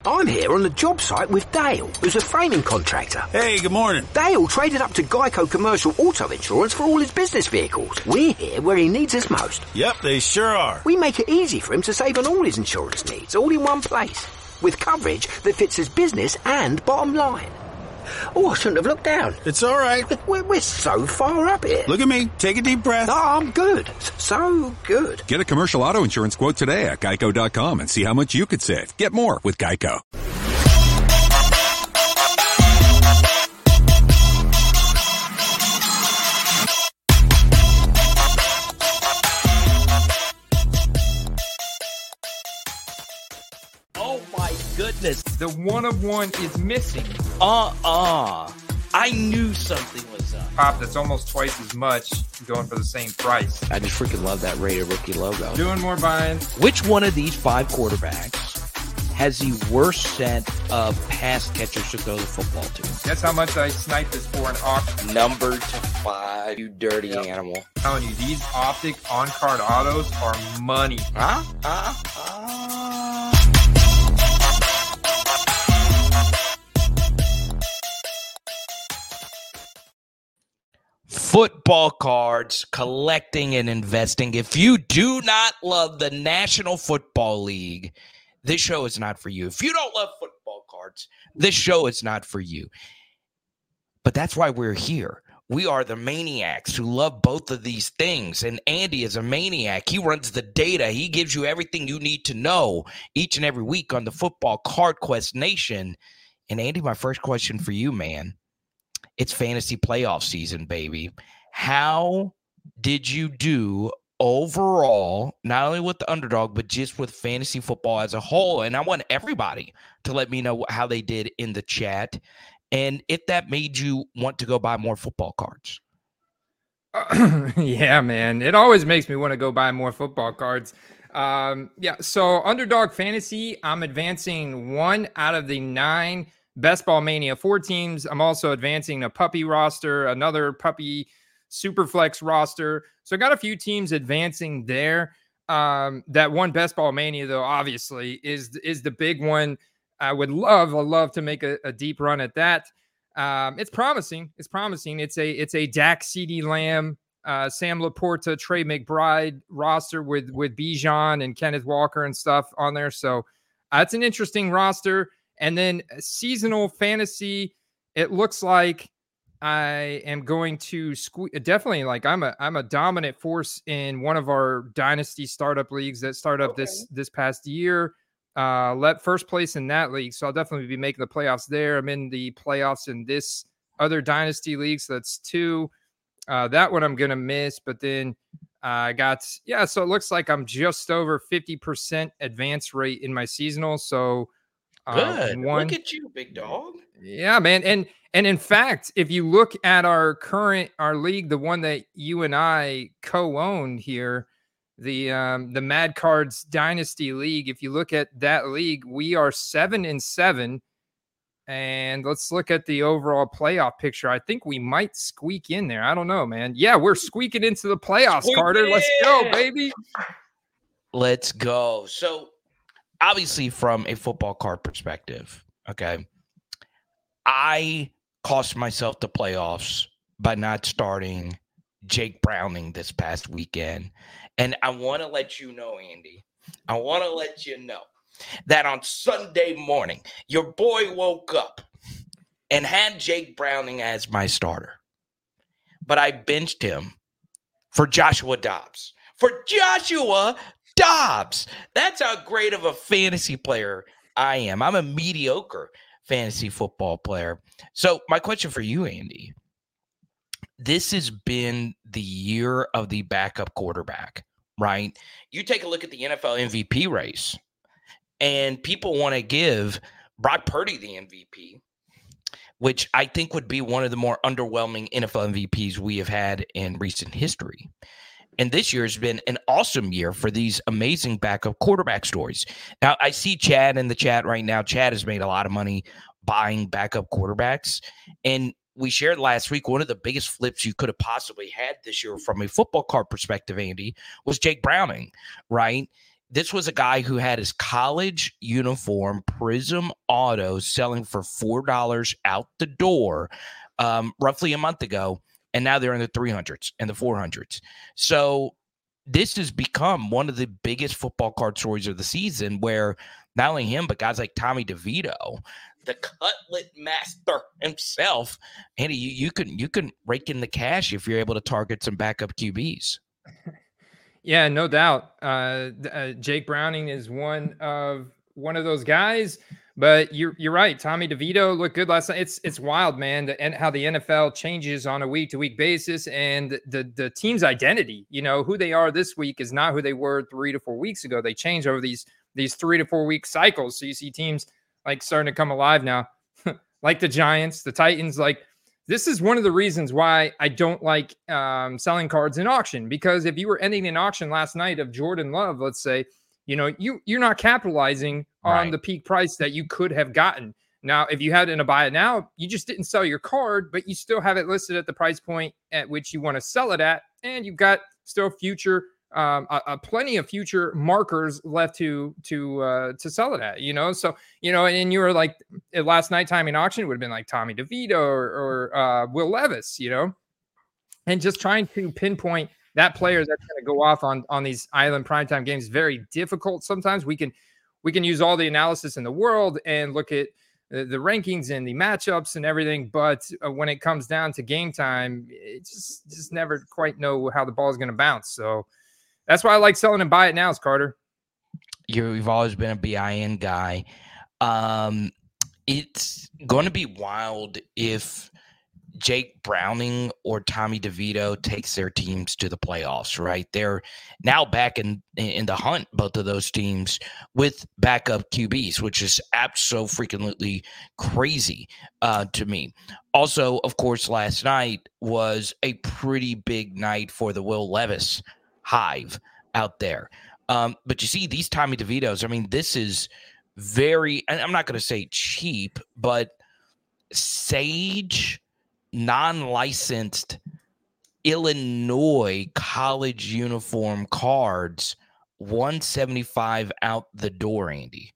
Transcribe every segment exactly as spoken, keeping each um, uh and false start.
I'm here on the job site with Dale, who's a framing contractor. Hey, good morning. Dale traded up to Geico Commercial Auto Insurance for all his business vehicles. We're here where he needs us most. Yep, they sure are. We make it easy for him to save on all his insurance needs, all in one place, with coverage that fits his business and bottom line. Oh, I shouldn't have looked down. It's all right. We're, we're so far up here. Look at me. Take a deep breath. Oh, I'm good. So good. Get a commercial auto insurance quote today at geico dot com and see how much you could save. Get more with Geico. Oh my goodness. The one of one is missing. Uh-uh. I knew something was up. Pop that's almost twice as much going for the same price. I just freaking love that rated rookie logo. Doing more buying. Which one of these five quarterbacks has the worst set of pass catchers to throw the football to? Guess how much I sniped this for an auction? Number to five, you dirty Yep. animal. I'm telling you, these optic on-card autos are money. Huh? Huh? Huh? Football cards, collecting and investing. If you do not love the National Football League, this show is not for you. If you don't love football cards, this show is not for you. But that's why we're here. We are the maniacs who love both of these things. And Andy is a maniac. He runs the data. He gives you everything you need to know each and every week on the Football Card Quest Nation. And Andy, my first question for you, man. It's fantasy playoff season, baby. How did you do overall, not only with the underdog, but just with fantasy football as a whole? And I want everybody to let me know how they did in the chat and if that made you want to go buy more football cards. Uh, yeah, man. It always makes me want to go buy more football cards. Um, yeah, so Underdog Fantasy, I'm advancing one out of the nine Best Ball Mania four teams. I'm also advancing a puppy roster, another puppy Superflex roster. So I got a few teams advancing there. Um, that one Best Ball Mania, though, obviously, is, is the big one. I would love, I love to make a, a deep run at that. Um, it's promising. It's promising. It's a it's a Dak, CeeDee Lamb, uh, Sam Laporta, Trey McBride roster with with Bijan and Kenneth Walker and stuff on there. So uh, it's an interesting roster. And then seasonal fantasy, it looks like I am going to sque- definitely like I'm a I'm a dominant force in one of our dynasty startup leagues that started up okay. this this past year. Uh, let first place in that league, so I'll definitely be making the playoffs there. I'm in the playoffs in this other dynasty league, so that's two. Uh, that one I'm gonna miss, but then I uh, got yeah. So it looks like I'm just over fifty percent advance rate in my seasonal. So. Good. Uh, one, look at you, big dog. Yeah, man. And and in fact, if you look at our current our league, the one that you and I co-owned here, the um, the Mad Cards Dynasty League. If you look at that league, we are seven and seven. And let's look at the overall playoff picture. I think we might squeak in there. I don't know, man. Yeah, we're squeaking into the playoffs, Squeak Carter. In. Let's go, baby. Let's go. So. Obviously, from a football card perspective, okay, I cost myself the playoffs by not starting Jake Browning this past weekend. And I want to let you know, Andy, I want to let you know that on Sunday morning, your boy woke up and had Jake Browning as my starter. But I benched him for Joshua Dobbs. For Joshua Dobbs. That's how great of a fantasy player I am. I'm a mediocre fantasy football player. So my question for you, Andy, this has been the year of the backup quarterback, right? You take a look at the N F L M V P race, and people want to give Brock Purdy the M V P, which I think would be one of the more underwhelming N F L M V Ps we have had in recent history. And this year has been an awesome year for these amazing backup quarterback stories. Now, I see Chad in the chat right now. Chad has made a lot of money buying backup quarterbacks. And we shared last week, one of the biggest flips you could have possibly had this year from a football card perspective, Andy, was Jake Browning, right? this was a guy who had his college uniform Prism Auto selling for four dollars out the door um, roughly a month ago, and now they're in the three hundreds and the four hundreds. So this has become one of the biggest football card stories of the season, where not only him, but guys like Tommy DeVito, the cutlet master himself, and you, you can you can rake in the cash if you're able to target some backup Q Bs. Yeah, no doubt. Uh, uh, Jake Browning is one of one of those guys. But you're you're right. Tommy DeVito looked good last night. It's it's wild, man, the, and how the N F L changes on a week to week basis, and the the team's identity. You know, who they are this week is not who they were three to four weeks ago. They change over these these three to four week cycles. So you see teams like starting to come alive now, like the Giants, the Titans. Like, this is one of the reasons why I don't like um, selling cards in auction, because if you were ending an auction last night of Jordan Love, let's say, you know, you you're not capitalizing on right. the peak price that you could have gotten. Now, if you had in a buy it now, you just didn't sell your card, but you still have it listed at the price point at which you want to sell it at, and you've got still future, um, a, a plenty of future markers left to to uh, to sell it at. You know, so you know, and you were like last night timing auction would have been like Tommy DeVito or, or uh, Will Levis, you know, and just trying to pinpoint that player that's going to go off on on these island primetime games is very difficult. Sometimes we can we can use all the analysis in the world and look at the, the rankings and the matchups and everything, but uh, when it comes down to game time, it just just never quite know how the ball is going to bounce. So that's why I like selling and buy it nows, Carter. You've always been a B I N guy. Um, it's going to be wild if Jake Browning or Tommy DeVito takes their teams to the playoffs, right? They're now back in in the hunt, both of those teams, with backup Q Bs, which is absolutely crazy uh, to me. Also, of course, last night was a pretty big night for the Will Levis hive out there. Um, but you see, these Tommy DeVitos, I mean, this is very, and I'm not going to say cheap, but sage, non-licensed Illinois college uniform cards, one seventy-five out the door, Andy.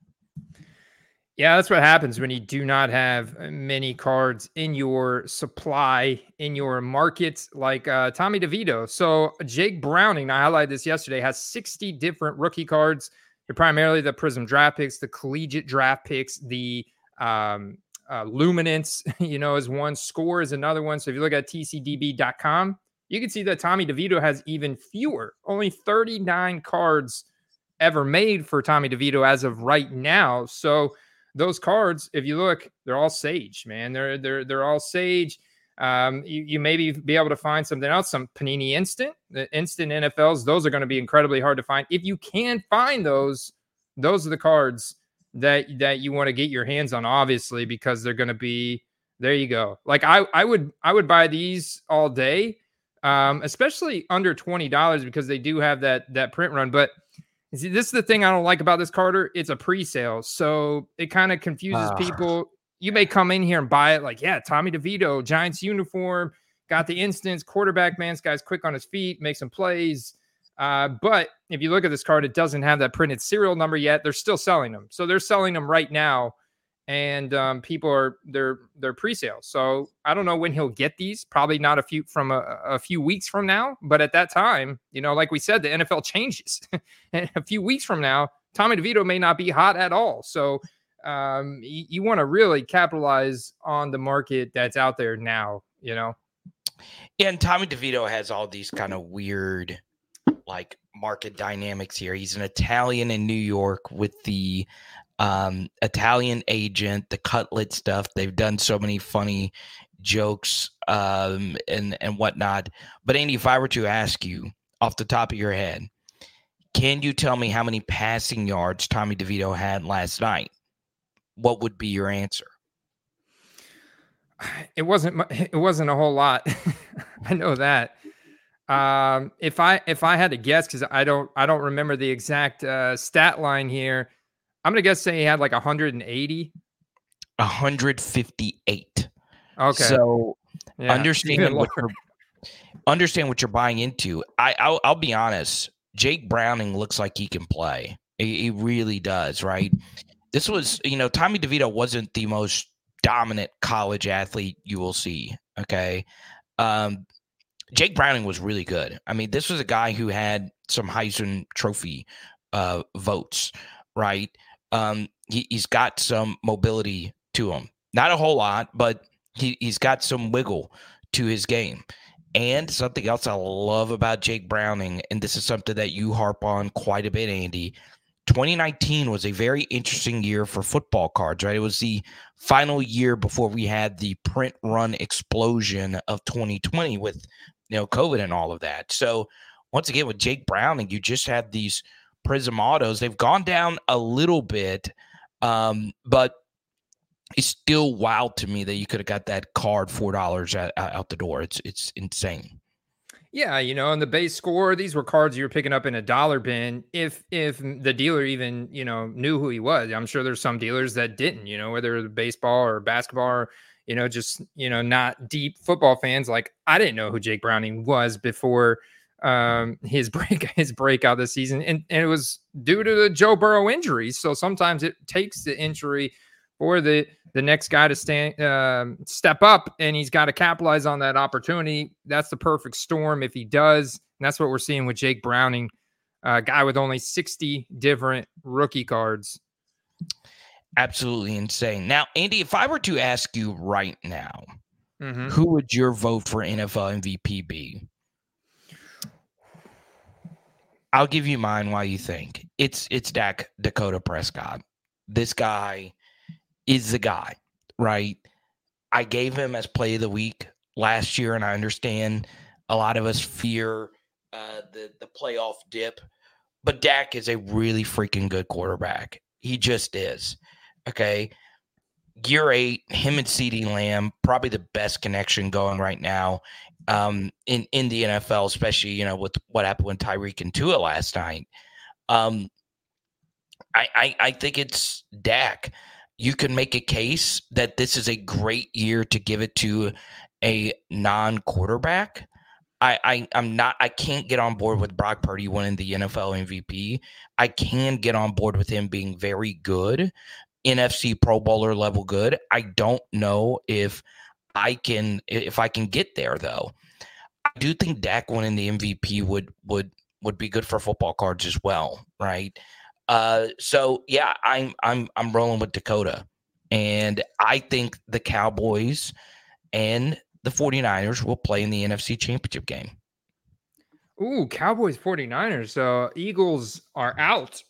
Yeah, that's what happens when you do not have many cards in your supply, in your market, like uh, Tommy DeVito. So Jake Browning, I highlighted this yesterday, has sixty different rookie cards. They're primarily the Prism draft picks, the collegiate draft picks, the um, uh, Luminance, you know, is one. Score is another one. So if you look at T C D B dot com, you can see that Tommy DeVito has even fewer, only thirty-nine cards ever made for Tommy DeVito as of right now. So those cards, if you look, they're all Sage, man. They're they're they're all Sage. Um, you, you maybe be able to find something else, some Panini Instant, the Instant N F Ls. Those are going to be incredibly hard to find. If you can find those, those are the cards that that you want to get your hands on, obviously, because they're going to be there. You go. Like I I would I would buy these all day, um, especially under twenty dollars, because they do have that that print run, but. See, this is the thing I don't like about this, Carter. It's a pre-sale, so it kind of confuses uh. people. You may come in here and buy it like, yeah, Tommy DeVito, Giants uniform, got the instance, quarterback, man, this guy's quick on his feet, makes some plays. Uh, but if you look at this card, it doesn't have that printed serial number yet. They're still selling them. So they're selling them right now, and um, people are, they're they're pre-sale. So I don't know when he'll get these, probably not a few from a, a few weeks from now. But at that time, you know, like we said, the N F L changes. And a few weeks from now, Tommy DeVito may not be hot at all. So um, you, you want to really capitalize on the market that's out there now, you know? Yeah, and Tommy DeVito has all these kind of weird, like, market dynamics here. He's an Italian in New York with the um, Italian agent, the cutlet stuff. They've done so many funny jokes um, and, and whatnot. But, Andy, if I were to ask you off the top of your head, can you tell me how many passing yards Tommy DeVito had last night? What would be your answer? It wasn't. It wasn't a whole lot. I know that. Um, if I if I had to guess, because I don't I don't remember the exact uh, stat line here, I'm gonna guess say he had like one hundred eighty. one hundred fifty-eight. Okay. So yeah, understand what you're understand what you're buying into. I I'll, I'll be honest. Jake Browning looks like he can play. He, he really does, right? This was, you know, Tommy DeVito wasn't the most dominant college athlete you will see, okay? Um, Jake Browning was really good. I mean, this was a guy who had some Heisman Trophy uh, votes, right? Um, he, he's got some mobility to him. Not a whole lot, but he, he's got some wiggle to his game. And something else I love about Jake Browning, and this is something that you harp on quite a bit, Andy, twenty nineteen was a very interesting year for football cards, right? It was the final year before we had the print run explosion of twenty twenty with, you know, COVID and all of that. So once again, with Jake Browning, you just had these Prism autos. They've gone down a little bit, um, but it's still wild to me that you could have got that card four dollars out, out the door. It's it's insane. Yeah, you know, and the base score, these were cards you were picking up in a dollar bin. If if the dealer even, you know, knew who he was. I'm sure there's some dealers that didn't, you know, whether it was baseball or basketball or, you know, just, you know, not deep football fans. Like, I didn't know who Jake Browning was before um, his break his breakout this season. And, and it was due to the Joe Burrow injury. So sometimes it takes the injury for the the next guy to stand, uh, step up, and he's got to capitalize on that opportunity. That's the perfect storm if he does. And that's what we're seeing with Jake Browning, a guy with only sixty different rookie cards. Absolutely insane. Now, Andy, if I were to ask you right now, mm-hmm. who would your vote for N F L M V P be? I'll give you mine while you think. It's it's Dak Dakota Prescott. This guy is the guy, right? I gave him as play of the week last year, and I understand a lot of us fear uh, the, the playoff dip, but Dak is a really freaking good quarterback. He just is, okay? Year eight, him and CeeDee Lamb, probably the best connection going right now um, in, in the N F L, especially, you know, with what happened with Tyreek and Tua last night. Um, I, I, I think it's Dak. You can make a case that this is a great year to give it to a non-quarterback. I, I I'm not I can't get on board with Brock Purdy winning the N F L M V P. I can get on board with him being very good, N F C Pro Bowler level good. I don't know if I can if I can get there though. I do think Dak winning the M V P would would would be good for football cards as well, right? Uh, so yeah, I'm I'm I'm rolling with Dakota, and I think the Cowboys and the 49ers will play in the N F C Championship game. Ooh, Cowboys 49ers. So Eagles are out.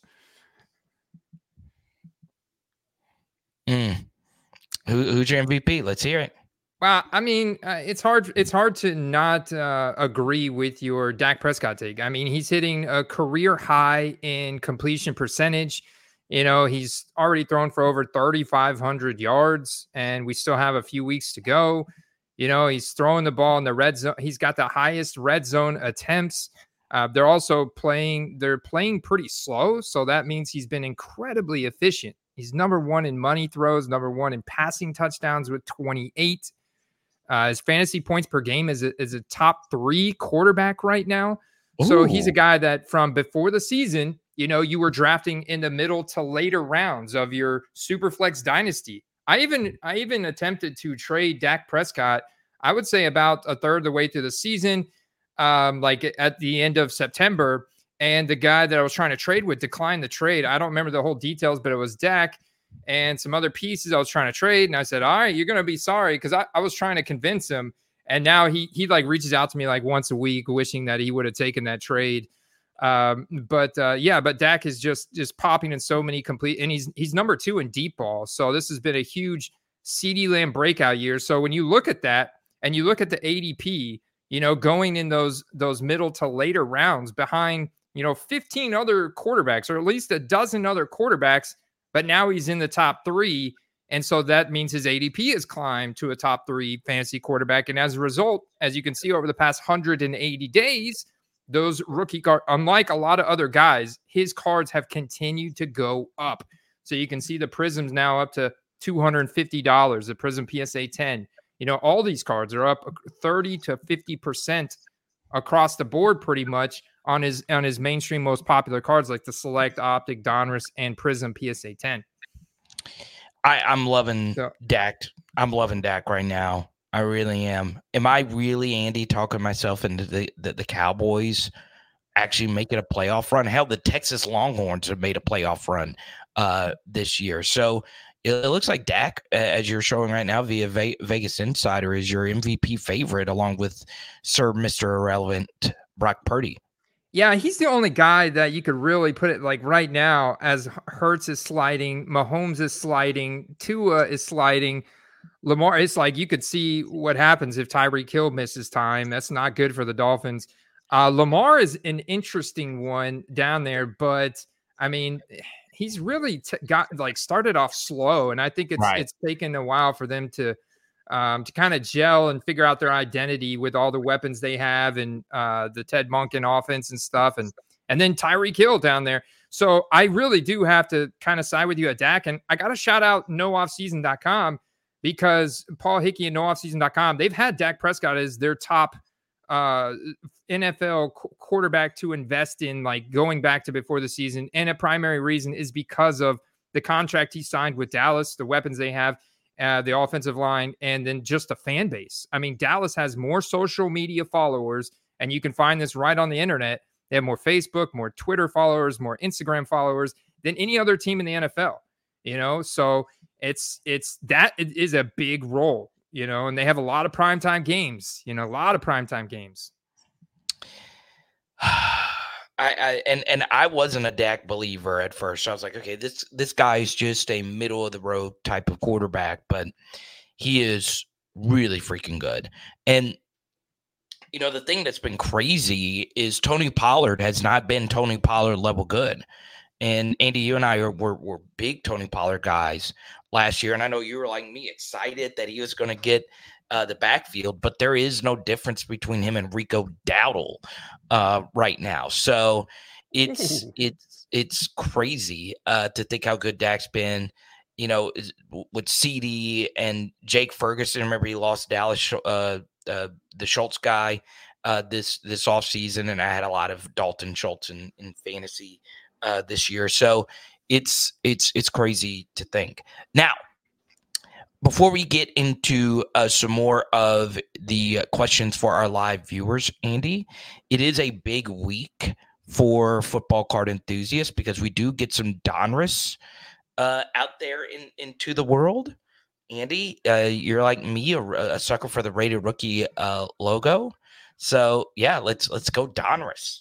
Mm. Who, who's your M V P? Let's hear it. Well, I mean, uh, it's hard. It's hard to not uh, agree with your Dak Prescott take. I mean, he's hitting a career high in completion percentage. You know, he's already thrown for over thirty-five hundred yards, and we still have a few weeks to go. You know, he's throwing the ball in the red zone. He's got the highest red zone attempts. Uh, they're also playing. They're playing pretty slow, so that means he's been incredibly efficient. He's number one in money throws, number one in passing touchdowns with twenty-eight. Uh, his fantasy points per game is a, is a top three quarterback right now. Ooh. So he's a guy that from before the season, you know, you were drafting in the middle to later rounds of your Superflex dynasty. I even I even attempted to trade Dak Prescott, I would say about a third of the way through the season, um, like at the end of September. And the guy that I was trying to trade with declined the trade. I don't remember the whole details, but it was Dak and some other pieces I was trying to trade. And I said, all right, you're going to be sorry. Cause I, I was trying to convince him. And now he, he like reaches out to me like once a week, wishing that he would have taken that trade. Um, but uh, yeah, but Dak is just, just popping in so many complete, and he's, he's number two in deep ball. So this has been a huge CeeDee Lamb breakout year. So when you look at that and you look at the A D P, you know, going in those, those middle to later rounds behind, you know, fifteen other quarterbacks, or at least a dozen other quarterbacks, but now he's in the top three. And so that means his A D P has climbed to a top three fantasy quarterback. And as a result, as you can see over the past one hundred eighty days, those rookie cards, unlike a lot of other guys, his cards have continued to go up. So you can see the Prisms now up to two hundred fifty dollars, the Prism P S A ten. You know, all these cards are up thirty to fifty percent across the board pretty much on his on his mainstream most popular cards like the Select, Optic, Donruss, and Prism P S A ten. I, I'm loving So- Dak. I'm loving Dak right now. I really am. Am I really, Andy, talking myself into the, the, the Cowboys actually making a playoff run? Hell, the Texas Longhorns have made a playoff run uh, this year. So it, it looks like Dak, as you're showing right now via Ve- Vegas Insider, is your M V P favorite along with Sir Mister Irrelevant Brock Purdy. Yeah, he's the only guy that you could really put it like right now as Hurts is sliding, Mahomes is sliding, Tua is sliding, Lamar. It's like you could see what happens if Tyreek Hill misses time. That's not good for the Dolphins. Uh, Lamar is an interesting one down there, but I mean, he's really t- got like started off slow, and I think it's Right. it's taken a while for them to um, to kind of gel and figure out their identity with all the weapons they have and uh, the Ted Monken offense and stuff, and and then Tyreek Hill down there. So I really do have to kind of side with you at Dak, and I got to shout out no off season dot com because Paul Hickey and no off season dot com, they've had Dak Prescott as their top uh, N F L qu- quarterback to invest in, like going back to before the season. And a primary reason is because of the contract he signed with Dallas, the weapons they have, uh, the offensive line, and then just the fan base. I mean, Dallas has more social media followers, and you can find this right on the internet. They have more Facebook, more Twitter followers, more Instagram followers than any other team in the N F L, you know? So it's, it's, that is a big role, you know, and they have a lot of primetime games, you know, a lot of primetime games. I, I and and I wasn't a Dak believer at first. I was like, okay, this this guy is just a middle of the road type of quarterback, but he is really freaking good. And you know, the thing that's been crazy is Tony Pollard has not been Tony Pollard level good. And Andy, you and I are were, were big Tony Pollard guys last year, and I know you were like me, excited that he was going to get uh, the backfield, but there is no difference between him and Rico Dowdle uh, right now. So it's Ooh. it's it's crazy uh, to think how good Dak's been. You know, is- with C D and Jake Ferguson. Remember, he lost Dallas, uh, uh, the Schultz guy, uh, this this offseason, and I had a lot of Dalton Schultz in, in fantasy uh, this year. So it's it's it's crazy to think. Now, before we get into uh, some more of the questions for our live viewers, Andy, it is a big week for football card enthusiasts because we do get some Donruss uh, out there in, into the world. Andy, uh, you're like me, a, a sucker for the Rated Rookie uh, logo. So yeah, let's let's go Donruss.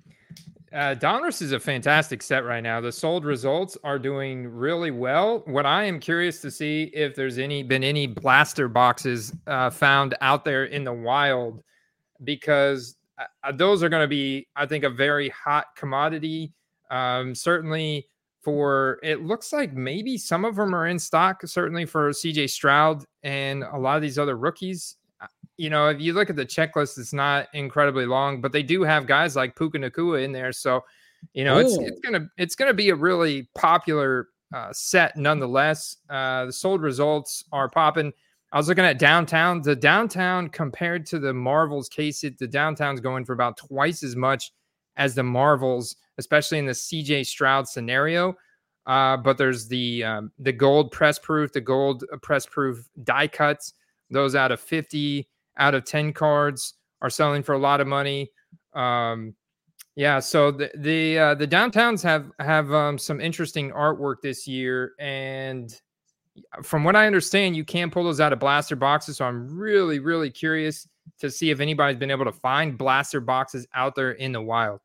Uh, Donruss is a fantastic set right now. The sold results are doing really well. What I am curious to see if there's any been any blaster boxes uh, found out there in the wild, because uh, those are going to be, I think, a very hot commodity. Um, certainly for, it looks like maybe some of them are in stock, certainly for C J Stroud and a lot of these other rookies. You know, if you look at the checklist, it's not incredibly long, but they do have guys like Puka Nacua in there. So, you know, it's Ooh. it's gonna it's gonna be a really popular uh, set nonetheless. Uh, the sold results are popping. I was looking at downtown. The downtown compared to the Marvels case, it the downtown's going for about twice as much as the Marvels, especially in the C J Stroud scenario. Uh, but there's the um, the gold press proof, the gold press proof die cuts. Those out of fifty. Out of ten cards are selling for a lot of money. Um, yeah, so the the uh, the downtowns have have um, some interesting artwork this year, and from what I understand, you can pull those out of blaster boxes. So I'm really really curious to see if anybody's been able to find blaster boxes out there in the wild.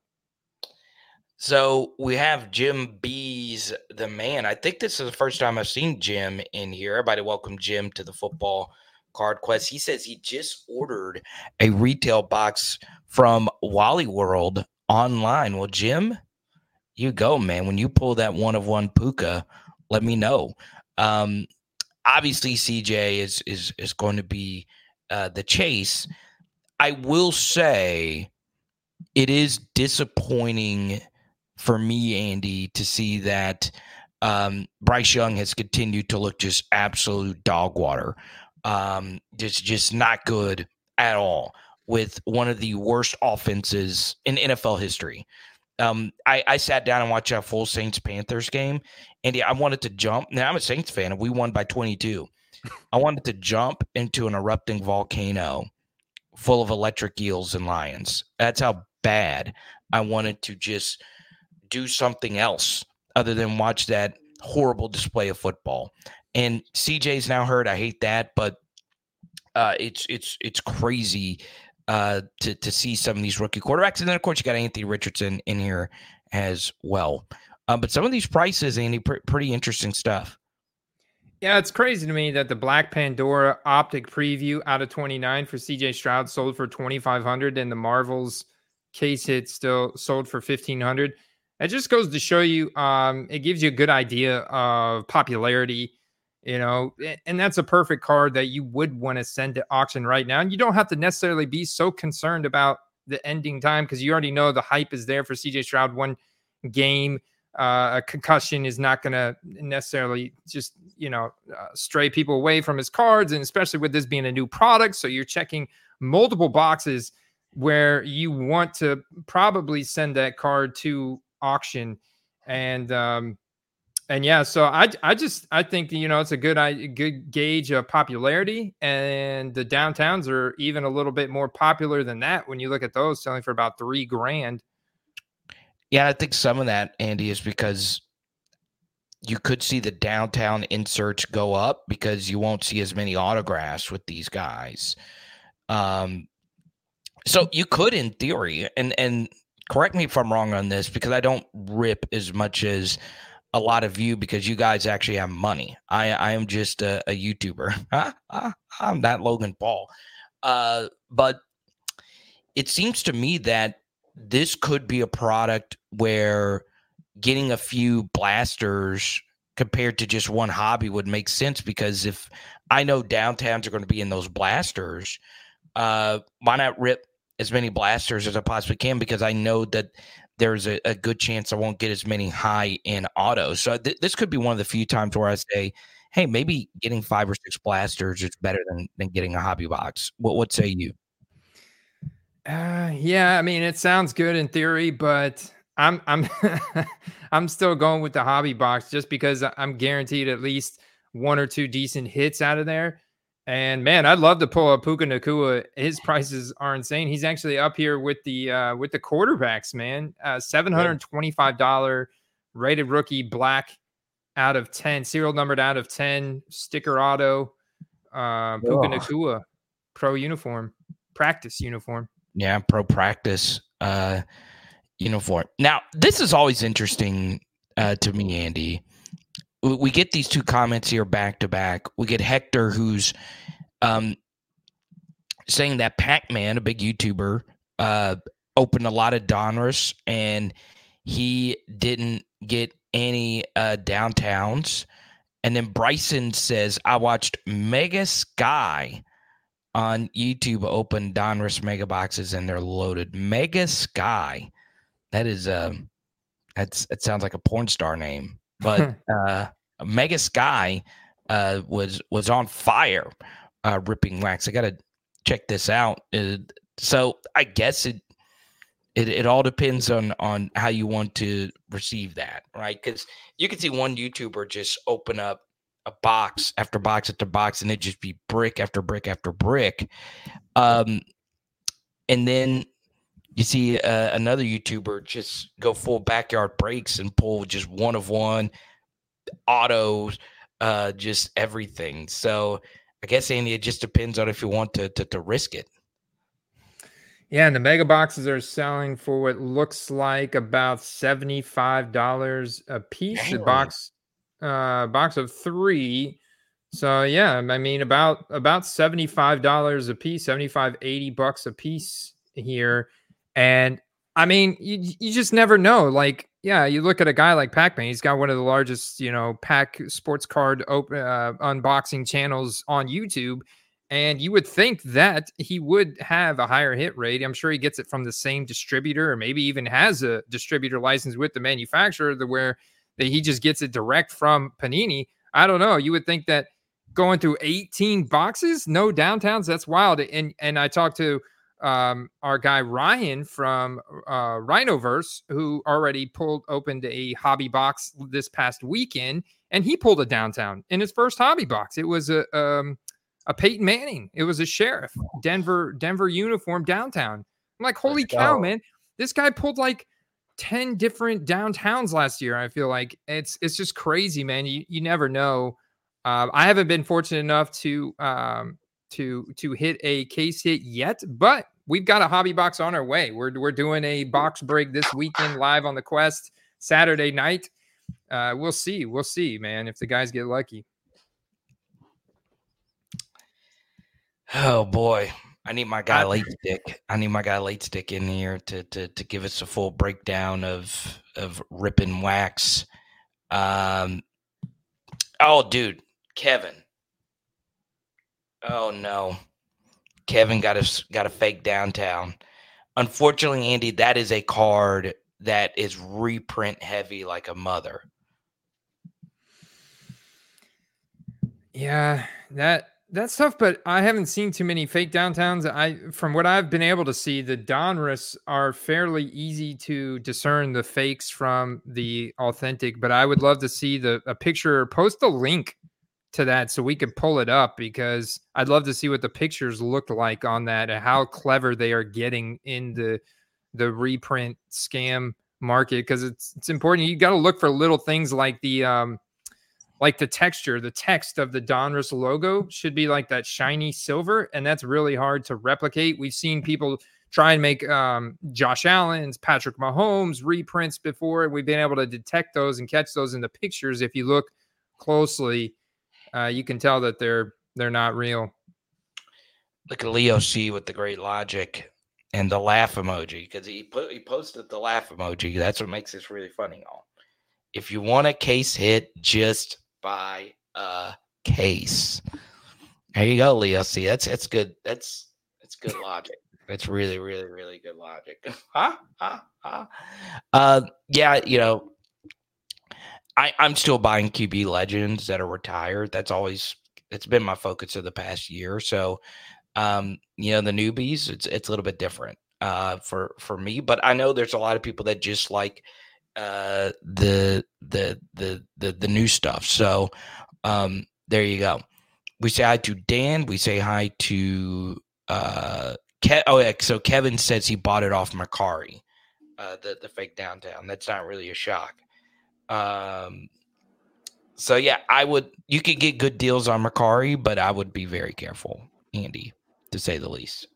So we have Jim B's the man. I think this is the first time I've seen Jim in here. Everybody welcome Jim to the Football Card Quest. He says he just ordered a retail box from Wally World online. Well, Jim, you go, man. When you pull that one of one Puka, let me know. Um, obviously, C J is is is going to be uh, the chase. I will say it is disappointing for me, Andy, to see that um, Bryce Young has continued to look just absolute dog water. Um, just, just not good at all with one of the worst offenses in N F L history. Um, I, I sat down and watched a full Saints-Panthers game, and I wanted to jump. Now, I'm a Saints fan, and we won by twenty-two. I wanted to jump into an erupting volcano full of electric eels and lions. That's how bad I wanted to just do something else other than watch that horrible display of football. And C J's now hurt. I hate that, but uh, it's it's it's crazy uh, to to see some of these rookie quarterbacks. And then, of course, you got Anthony Richardson in here as well. Um, but some of these prices, Andy, pr- pretty interesting stuff. Yeah, it's crazy to me that the Black Pandora optic preview out of twenty-nine for C J Stroud sold for twenty-five hundred dollars, and the Marvel's case hit still sold for fifteen hundred dollars. It just goes to show you, um, it gives you a good idea of popularity, you know, and that's a perfect card that you would want to send to auction right now. And you don't have to necessarily be so concerned about the ending time because you already know the hype is there for C J Stroud. One game, uh, a concussion is not going to necessarily just, you know, uh, stray people away from his cards. And especially with this being a new product. So you're checking multiple boxes where you want to probably send that card to auction. And, um, and yeah, so I, I just, I think, you know, it's a good, a good gauge of popularity, and the downtowns are even a little bit more popular than that. When you look at those selling for about three grand. Yeah. I think some of that, Andy, is because you could see the downtown inserts go up because you won't see as many autographs with these guys. Um, so you could, in theory, and, and, correct me if I'm wrong on this, because I don't rip as much as a lot of you because you guys actually have money. I, I am just a, a YouTuber. I'm not Logan Paul. Uh, but it seems to me that this could be a product where getting a few blasters compared to just one hobby would make sense, because if I know downtowns are going to be in those blasters, uh, why not rip as many blasters as I possibly can, because I know that there's a, a good chance I won't get as many high-end autos. So th- this could be one of the few times where I say, hey, maybe getting five or six blasters is better than, than getting a hobby box. What what say you? Uh, yeah, I mean, it sounds good in theory, but I'm I'm I'm still going with the hobby box just because I'm guaranteed at least one or two decent hits out of there. And man, I'd love to pull up Puka Nacua. His prices are insane. He's actually up here with the uh, with the quarterbacks, man. Uh, seven hundred twenty-five dollars rated rookie, black out of ten, serial numbered out of ten, sticker auto, uh, Puka oh. Nacua, pro uniform, practice uniform. Yeah, pro practice uh, uniform. Now, this is always interesting uh, to me, Andy. We get these two comments here back to back. We get Hector, who's um, saying that Pac-Man, a big YouTuber, uh, opened a lot of Donruss and he didn't get any uh, downtowns. And then Bryson says, I watched Mega Sky on YouTube open Donruss mega boxes and they're loaded. Mega Sky. That is, uh, that's, it sounds like a porn star name. But uh, Mega Sky uh, was was on fire, uh, ripping wax. I got to check this out. Uh, so I guess it, it it all depends on on how you want to receive that, right? Because you can see one YouTuber just open up a box after box after box, and it just be brick after brick after brick, um, and then you see uh, another YouTuber just go full backyard breaks and pull just one of one autos, uh, just everything. So I guess, Andy, it just depends on if you want to to, to risk it. Yeah, and the mega boxes are selling for what looks like about seventy-five dollars a piece. Damn. A box, uh, box of three. So yeah, I mean about about seventy-five dollars a piece, seventy-five, eighty bucks a piece here. And I mean, you you just never know. Like, yeah, you look at a guy like Pac-Man. He's got one of the largest, you know, Pac sports card open, uh, unboxing channels on YouTube, and you would think that he would have a higher hit rate. I'm sure he gets it from the same distributor, or maybe even has a distributor license with the manufacturer, the where that he just gets it direct from Panini. I don't know. You would think that going through eighteen boxes, no downtowns, that's wild. And and I talked to um, our guy Ryan from uh, Rhinoverse, who already pulled opened a hobby box this past weekend, and he pulled a downtown in his first hobby box. It was a um, a Peyton Manning. It was a Sheriff Denver Denver uniform downtown. I'm like, holy cow, man! This guy pulled like ten different downtowns last year. I feel like it's it's just crazy, man. You you never know. Uh, I haven't been fortunate enough to um, to to hit a case hit yet, but we've got a hobby box on our way. We're we're doing a box break this weekend live on the Quest Saturday night. Uh, we'll see. We'll see, man, if the guys get lucky. Oh boy. I need my guy Late Stick. I need my guy Late Stick in here to to to give us a full breakdown of of Rip and Wax. Um oh dude, Kevin. Oh no. Kevin got a got a fake downtown. Unfortunately, Andy, that is a card that is reprint heavy like a mother. Yeah, that that's tough, but I haven't seen too many fake downtowns. I from what I've been able to see, the Donruss are fairly easy to discern the fakes from the authentic, but I would love to see the a picture, post a link to that so we could pull it up, because I'd love to see what the pictures look like on that and how clever they are getting in the the reprint scam market, because it's it's important. You got to look for little things like the um like the texture, the text of the Donruss logo should be like that shiny silver, and that's really hard to replicate. We've seen people try and make um, Josh Allen's, Patrick Mahomes reprints before, and we've been able to detect those and catch those in the pictures. If you look closely, uh, you can tell that they're they're not real. Look at Leo C with the great logic and the laugh emoji, because he put he posted the laugh emoji. That's what makes this really funny. All, if you want a case hit, just buy a case. There you go, Leo C. That's that's good. That's that's good logic. That's really, really, really good logic. huh? Huh? Huh? Uh, yeah, you know, I, I'm still buying Q B legends that are retired. That's always it's been my focus of the past year. So, um, you know, the newbies, it's it's a little bit different uh, for for me. But I know there's a lot of people that just like uh, the the the the the new stuff. So, um, there you go. We say hi to Dan. We say hi to uh, Ke- oh yeah. So Kevin says he bought it off Mercari, uh, the the fake downtown. That's not really a shock. Um, so yeah, I would. You could get good deals on Mercari, but I would be very careful, Andy, to say the least.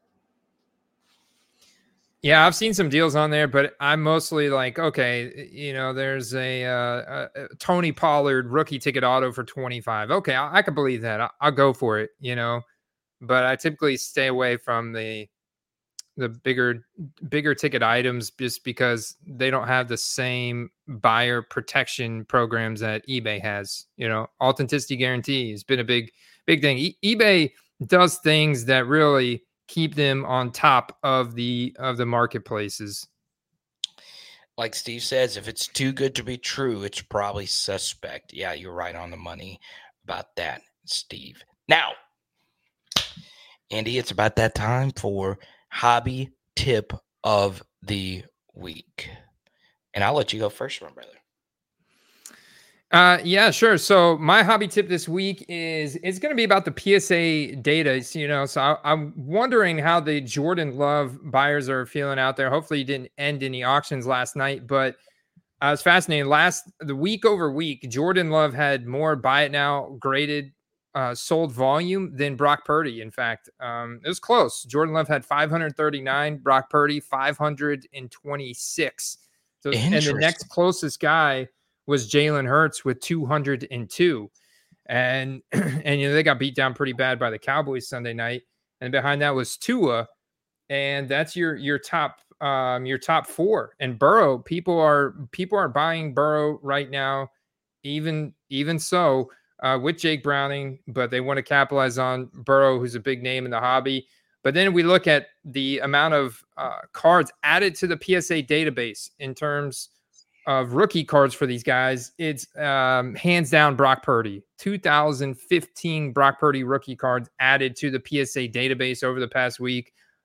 Yeah, I've seen some deals on there, but I'm mostly like, okay, you know, there's a, uh, a Tony Pollard rookie ticket auto for twenty-five. Okay, I, I can believe that. I, I'll go for it, you know, but I typically stay away from the the bigger bigger ticket items just because they don't have the same buyer protection programs that eBay has. You know, authenticity guarantee has been a big big thing. E- eBay does things that really keep them on top of the of the marketplaces. Like Steve says, if it's too good to be true, it's probably suspect. Yeah, you're right on the money about that, Steve. Now, Andy, it's about that time for hobby tip of the week. And I'll let you go first, my brother. Uh, yeah, sure. So my hobby tip this week is it's going to be about the P S A data. You know, so I, I'm wondering how the Jordan Love buyers are feeling out there. Hopefully, you didn't end any auctions last night, but I was fascinated. Last the week over week, Jordan Love had more buy it now graded uh, sold volume than Brock Purdy. In fact, um, it was close. Jordan Love had five hundred thirty-nine, Brock Purdy five hundred twenty-six. So, and the next closest guy was Jalen Hurts with two hundred two. And, and, you know, they got beat down pretty bad by the Cowboys Sunday night. And behind that was Tua. And that's your, your top, um, your top four. And Burrow, people are, people are buying Burrow right now, even, even so, uh, with Jake Browning, but they want to capitalize on Burrow, who's a big name in the hobby. But then we look at the amount of uh, cards added to the P S A database in terms of rookie cards for these guys. It's um, hands down Brock Purdy. two thousand fifteen Brock Purdy rookie cards added to the P S A database over the past week.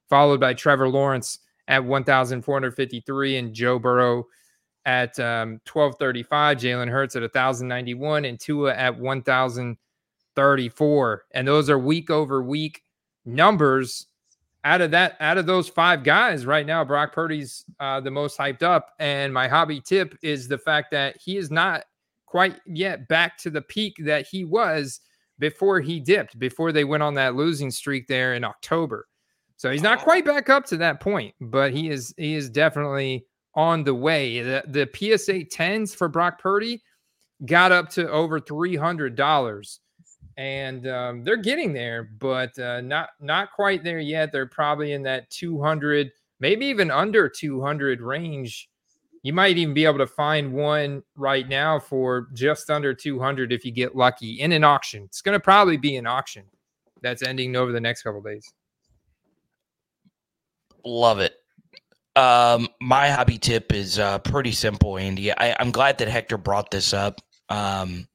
followed by Trevor Lawrence at one thousand four hundred fifty-three and Joe Burrow at um, twelve thirty-five, Jalen Hurts at one thousand ninety-one, and Tua at one thousand thirty-four. And those are week over week numbers. Out of that, out of those five guys right now, Brock Purdy's uh, the most hyped up. And my hobby tip is the fact that he is not quite yet back to the peak that he was before he dipped, before they went on that losing streak there in October. So he's not quite back up to that point, but he is he is definitely on the way. The, the P S A tens for Brock Purdy got up to over three hundred dollars. And um, they're getting there, but uh, not not quite there yet. They're probably in that two hundred, maybe even under two hundred range. You might even be able to find one right now for just under two hundred if you get lucky in an auction. It's going to probably be an auction that's ending over the next couple of days. Love it. Um, my hobby tip is uh, pretty simple, Andy. I, I'm glad that Hector brought this up. Um,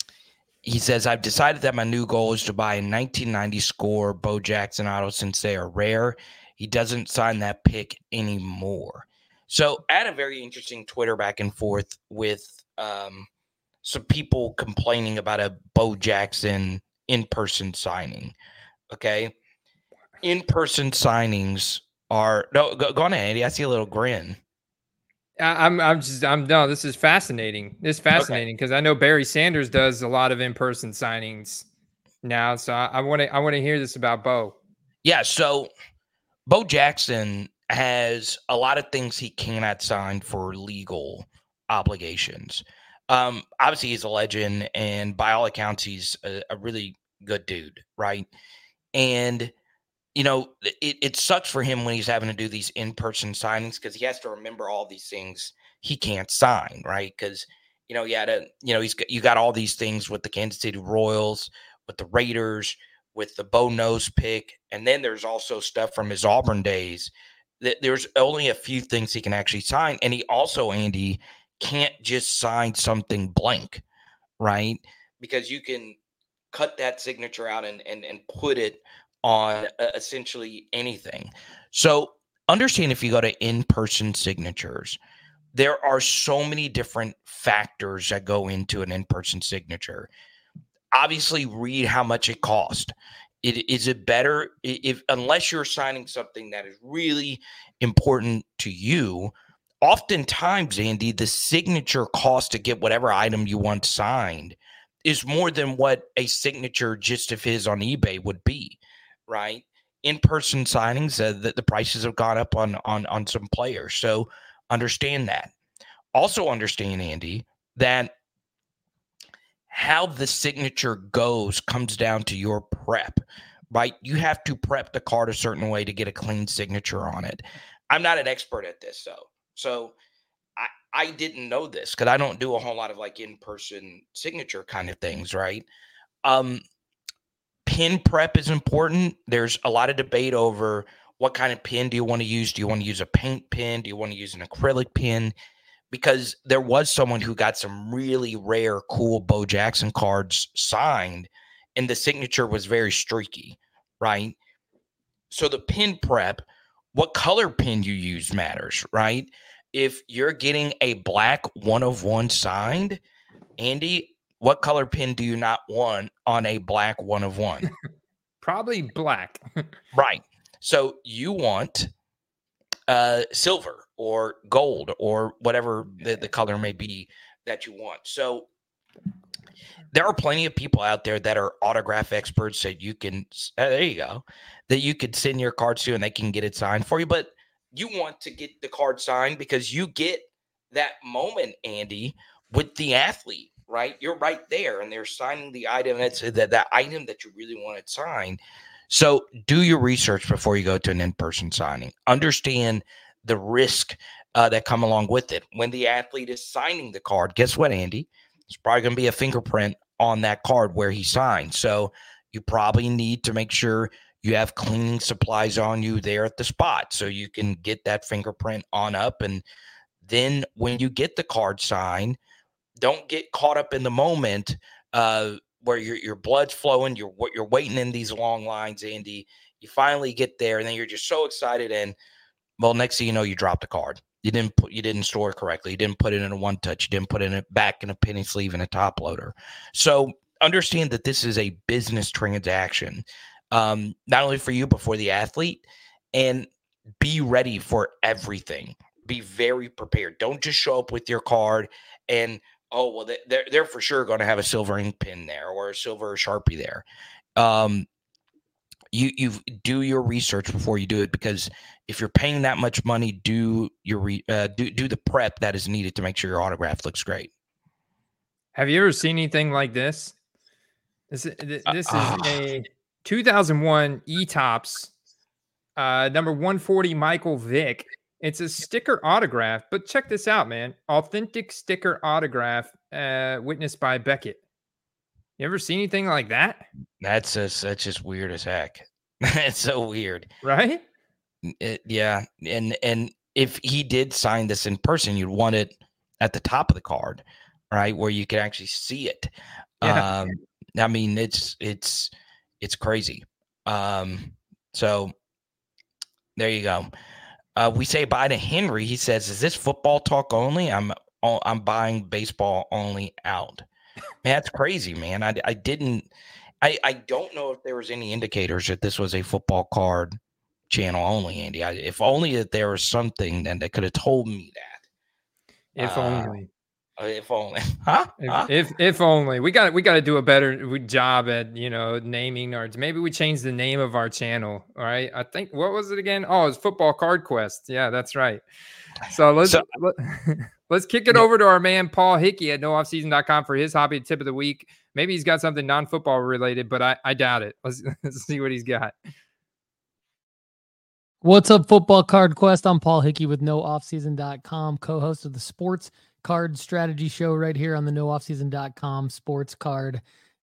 He says, I've decided that my new goal is to buy a nineteen ninety score Bo Jackson auto since they are rare. He doesn't sign that pick anymore. So I had a very interesting Twitter back and forth with um, some people complaining about a Bo Jackson in-person signing. Okay. In-person signings are – no, go, go on ahead, Andy. I see a little grin. I'm I'm just I'm no. This is fascinating. This is fascinating because okay. I know Barry Sanders does a lot of in-person signings now. So I want to I want to hear this about Bo. Yeah. So Bo Jackson has a lot of things he cannot sign for legal obligations. Um, obviously, he's a legend, and by all accounts, he's a, a really good dude, right? And you know, it, it sucks for him when he's having to do these in-person signings because he has to remember all these things he can't sign, right? Because, you know, he had a, you know, he's got, you got all these things with the Kansas City Royals, with the Raiders, with the Bo Nose pick, and then there's also stuff from his Auburn days. That there's only a few things he can actually sign, and he also, Andy, can't just sign something blank, right? Because you can cut that signature out and and and put it on uh, essentially anything. So understand if you go to in-person signatures, there are so many different factors that go into an in-person signature. Obviously, read how much it cost. It, is it better if, unless you're signing something that is really important to you, oftentimes, Andy, the signature cost to get whatever item you want signed is more than what a signature just of his on eBay would be. Right, in-person signings, uh, the, the prices have gone up on on on some players. So understand that. Also understand, Andy, that how the signature goes comes down to your prep. Right, you have to prep the card a certain way to get a clean signature on it. I'm not an expert at this, though, so I I didn't know this because I don't do a whole lot of like in-person signature kind of things. Right. Um. Pin prep is important. There's a lot of debate over what kind of pin do you want to use? Do you want to use a paint pin? Do you want to use an acrylic pin? Because there was someone who got some really rare, cool Bo Jackson cards signed, and the signature was very streaky, right? So the pin prep, what color pin you use matters, right? If you're getting a black one of one signed, Andy, what color pin do you not want on a black one of one? Probably black. Right. So you want uh, silver or gold or whatever the, the color may be that you want. So there are plenty of people out there that are autograph experts that you can, uh, there you go, that you could send your cards to and they can get it signed for you. But you want to get the card signed because you get that moment, Andy, with the athlete. Right, you're right there, and they're signing the item that's that that item that you really want to sign. So do your research before you go to an in-person signing. Understand the risk uh, that come along with it. When the athlete is signing the card, guess what, Andy? There's probably going to be a fingerprint on that card where he signed. So you probably need to make sure you have cleaning supplies on you there at the spot so you can get that fingerprint on up. And then when you get the card signed, don't get caught up in the moment uh, where your your blood's flowing. You're you're waiting in these long lines, Andy. You finally get there, and then you're just so excited. And well, next thing you know, you dropped the card. You didn't put, you didn't store it correctly. You didn't put it in a one touch. You didn't put it in a back in a penny sleeve and a top loader. So understand that this is a business transaction, um, not only for you, but for the athlete. And be ready for everything. Be very prepared. Don't just show up with your card and, oh, well, they're, they're for sure going to have a silver ink pen there or a silver Sharpie there. Um, you you do your research before you do it, because if you're paying that much money, do your re, uh, do do the prep that is needed to make sure your autograph looks great. Have you ever seen anything like this? This this is uh, a two thousand one E-Topps uh, number one forty Michael Vick. It's a sticker autograph, but check this out, man. Authentic sticker autograph, uh, witnessed by Beckett. You ever seen anything like that? That's just, that's just weird as heck. It's so weird. Right? It, yeah. And, and if he did sign this in person, you'd want it at the top of the card, right? Where you can actually see it. Yeah. Um, I mean, it's, it's, it's crazy. Um, so there you go. Uh, we say bye to Henry. He says, is this football talk only? I'm, I'm buying baseball only out. Man, that's crazy, man. I, I didn't, I, I don't know if there was any indicators that this was a football card channel only, Andy. I, if only that there was something then that could have told me that. If uh, only. If only. Huh? If, huh? if if only. We got we got to do a better job at, you know, naming our, maybe we change the name of our channel. All right. I think, what was it again? Oh, it's Football Card Quest. Yeah, that's right. So let's so, let, let's kick it yeah. over to our man Paul Hickey at no off season dot com for his hobby tip of the week. Maybe he's got something non-football related, but I, I doubt it. Let's, let's see what he's got. What's up, Football Card Quest? I'm Paul Hickey with no off season dot com, co-host of the Sports Card Strategy Show right here on the no off season dot com Sports Card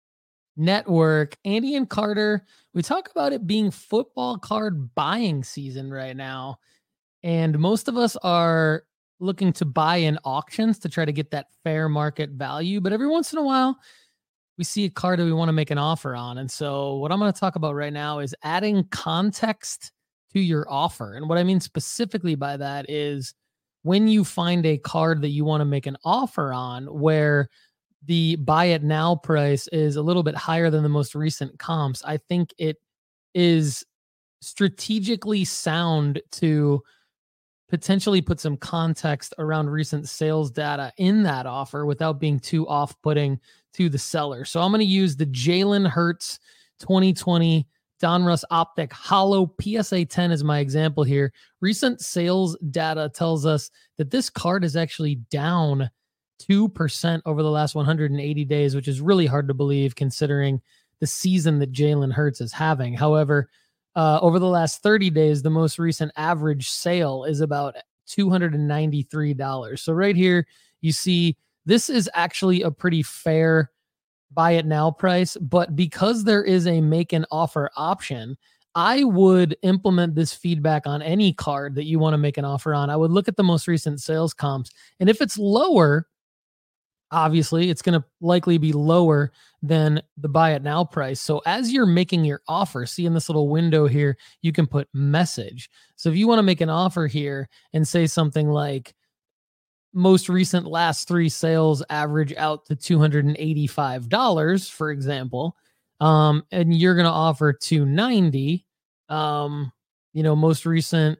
Network. Andy and Carter, we talk about it being football card buying season right now. And most of us are looking to buy in auctions to try to get that fair market value. But every once in a while, we see a card that we want to make an offer on. And so what I'm going to talk about right now is adding context to your offer. And what I mean specifically by that is when you find a card that you want to make an offer on where the buy it now price is a little bit higher than the most recent comps, I think it is strategically sound to potentially put some context around recent sales data in that offer without being too off-putting to the seller. So I'm going to use the Jalen Hurts twenty twenty Donruss Optic Hollow P S A ten as my example here. Recent sales data tells us that this card is actually down two percent over the last one hundred eighty days, which is really hard to believe considering the season that Jalen Hurts is having. However, uh, over the last thirty days, the most recent average sale is about two hundred ninety-three dollars. So right here, you see this is actually a pretty fair buy it now price, but because there is a make an offer option, I would implement this feedback on any card that you want to make an offer on. I would look at the most recent sales comps, and if it's lower, obviously it's going to likely be lower than the buy it now price. So as you're making your offer, see in this little window here, you can put message. So if you want to make an offer here and say something like, most recent last three sales average out to two hundred eighty-five dollars, for example, um, and you're going to offer two ninety, um, you know, most recent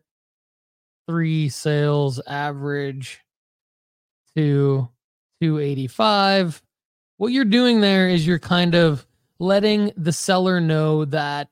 three sales average to two eighty-five. What you're doing there is you're kind of letting the seller know that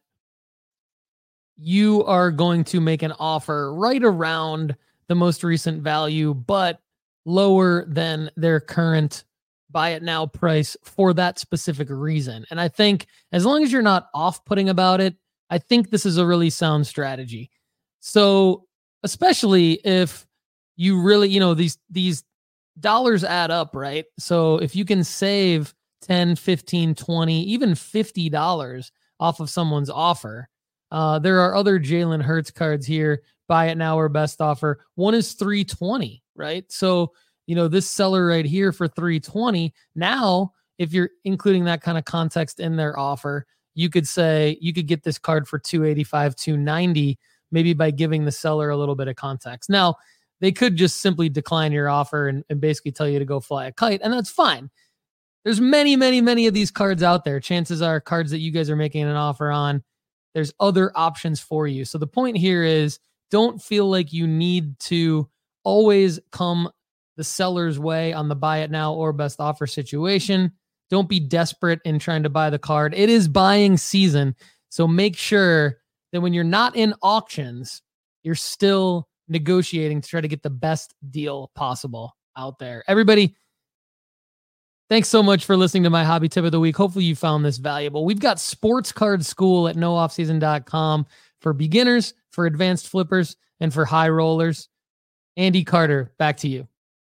you are going to make an offer right around the most recent value, but lower than their current buy it now price for that specific reason. And I think as long as you're not off-putting about it, I think this is a really sound strategy. So especially if you really, you know, these, these dollars add up, right? So if you can save ten, fifteen, twenty, even fifty dollars off of someone's offer, uh, there are other Jalen Hurts cards here, buy it now or best offer. One is three twenty, right? So, you know, this seller right here for three twenty. Now, if you're including that kind of context in their offer, you could say you could get this card for two eighty-five, two ninety, maybe by giving the seller a little bit of context. Now, they could just simply decline your offer and, and basically tell you to go fly a kite, and that's fine. There's many, many, many of these cards out there. Chances are cards that you guys are making an offer on, there's other options for you. So the point here is don't feel like you need to always come the seller's way on the buy it now or best offer situation. Don't be desperate in trying to buy the card. It is buying season. So make sure that when you're not in auctions, you're still negotiating to try to get the best deal possible out there. Everybody, thanks so much for listening to my hobby tip of the week. Hopefully you found this valuable. We've got Sports Card School at no off season dot com for beginners, for advanced flippers, and for high rollers. Andy Carter, back to you.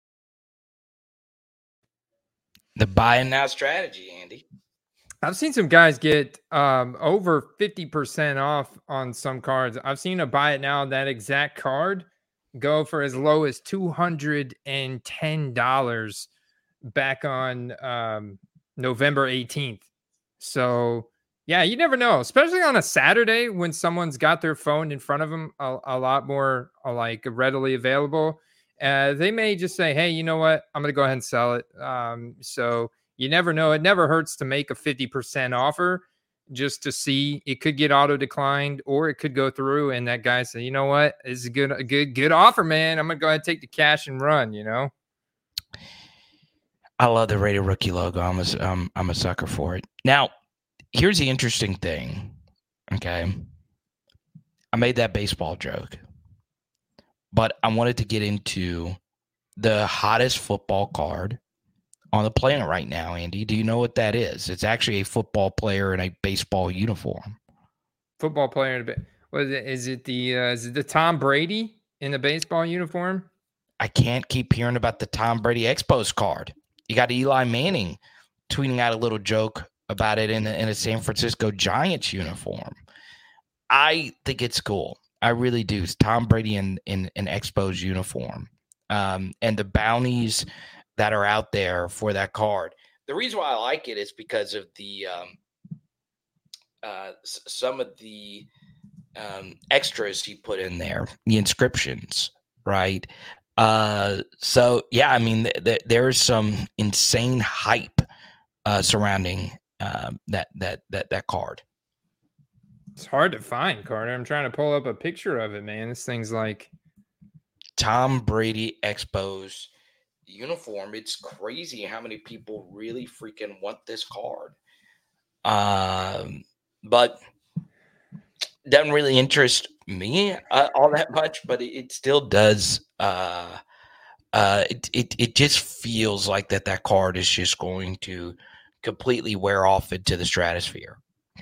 The buy and now strategy, Andy. I've seen some guys get um, over fifty percent off on some cards. I've seen a buy it now, that exact card, go for as low as two hundred ten dollars back on um, November eighteenth. So, yeah, you never know, especially on a Saturday when someone's got their phone in front of them a, a lot more uh, like readily available. Uh, they may just say, hey, you know what? I'm going to go ahead and sell it. Um, so you never know. It never hurts to make a fifty percent offer just to see. It could get auto declined or it could go through. And that guy said, you know what? It's a good, a good, good offer, man. I'm going to go ahead and take the cash and run, you know? I love the Rated Rookie logo. I'm a, um, I'm a sucker for it. Now, here's the interesting thing. Okay. I made that baseball joke, but I wanted to get into the hottest football card on the planet right now, Andy. Do you know what that is? It's actually a football player in a baseball uniform. Football player in a bit. What is it? Is it the uh, is it the Tom Brady in the baseball uniform? I can't keep hearing about the Tom Brady Expos card. You got Eli Manning tweeting out a little joke about it in a, in a San Francisco Giants uniform. I think it's cool. I really do. It's Tom Brady in in an Expos uniform, um, and the bounties that are out there for that card. The reason why I like it is because of the um, uh, s- some of the um, extras he put in there, the inscriptions, right? Uh, so yeah, I mean, th- th- there's some insane hype uh, surrounding uh, that that that that card. It's hard to find, Carter. I'm trying to pull up a picture of it, man. This thing's like Tom Brady Expos uniform. It's crazy how many people really freaking want this card. Um, but doesn't really interest me uh, all that much, but it, it still does. Uh, uh, it, it, it just feels like that, that card is just going to completely wear off into the stratosphere.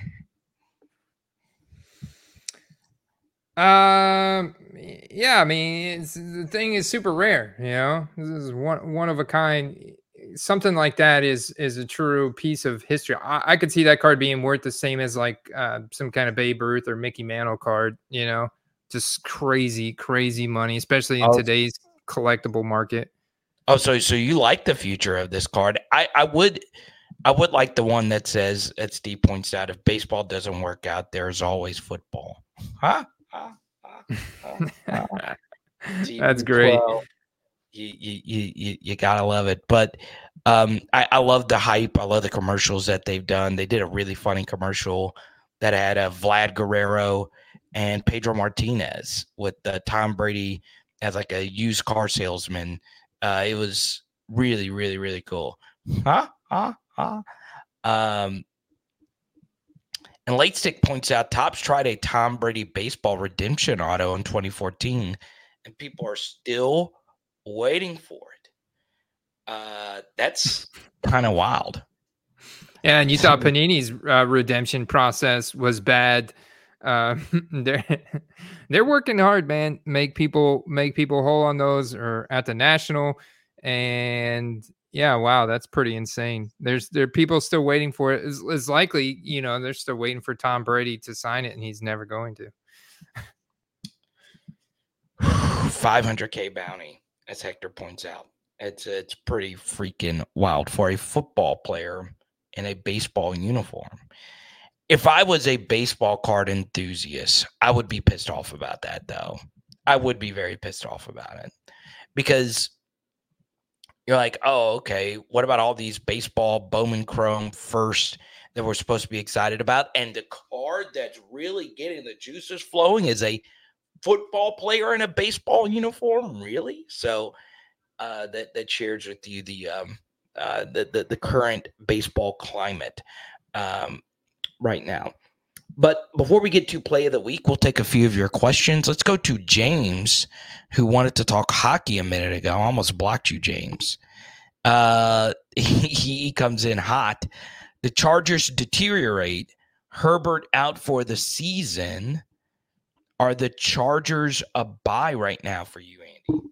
Um, yeah, I mean, it's, the thing is super rare, you know, this is one, one of a kind. Something like that is, is a true piece of history. I, I could see that card being worth the same as like uh, some kind of Babe Ruth or Mickey Mantle card, you know, just crazy, crazy money, especially in oh. today's collectible market. Oh, so, so you like the future of this card. I, I would, I would like the one that says, as Steve points out, if baseball doesn't work out, there's always football. Huh? Ah, ah, ah, ah. That's great. You, you you you you gotta love it. But um, I, I love the hype. I love the commercials that they've done. They did a really funny commercial that had a Vlad Guerrero and Pedro Martinez with uh, Tom Brady as like a used car salesman. Uh, it was really really really cool. Huh? Huh? Huh? Um. And Late Stick points out, Topps tried a Tom Brady baseball redemption auto in twenty fourteen, and people are still waiting for it. Uh, that's kind of wild. Yeah, and you thought Panini's uh, redemption process was bad. Uh, they're they're working hard, man. Make people make people whole on those, or at the National, and. Yeah, wow, that's pretty insane. There's there are people still waiting for it. It's, it's likely, you know, they're still waiting for Tom Brady to sign it, and he's never going to. five hundred K bounty, as Hector points out. It's it's pretty freaking wild for a football player in a baseball uniform. If I was a baseball card enthusiast, I would be pissed off about that, though. I would be very pissed off about it because you're like, oh, okay, what about all these baseball Bowman Chrome first that we're supposed to be excited about? And the card that's really getting the juices flowing is a football player in a baseball uniform, really? So uh, that that shares with you the um, uh, the, the the current baseball climate um, right now. But before we get to play of the week, we'll take a few of your questions. Let's go to James, who wanted to talk hockey a minute ago. I almost blocked you, James. Uh, he, he comes in hot. The Chargers deteriorate. Herbert out for the season. Are the Chargers a buy right now for you, Andy?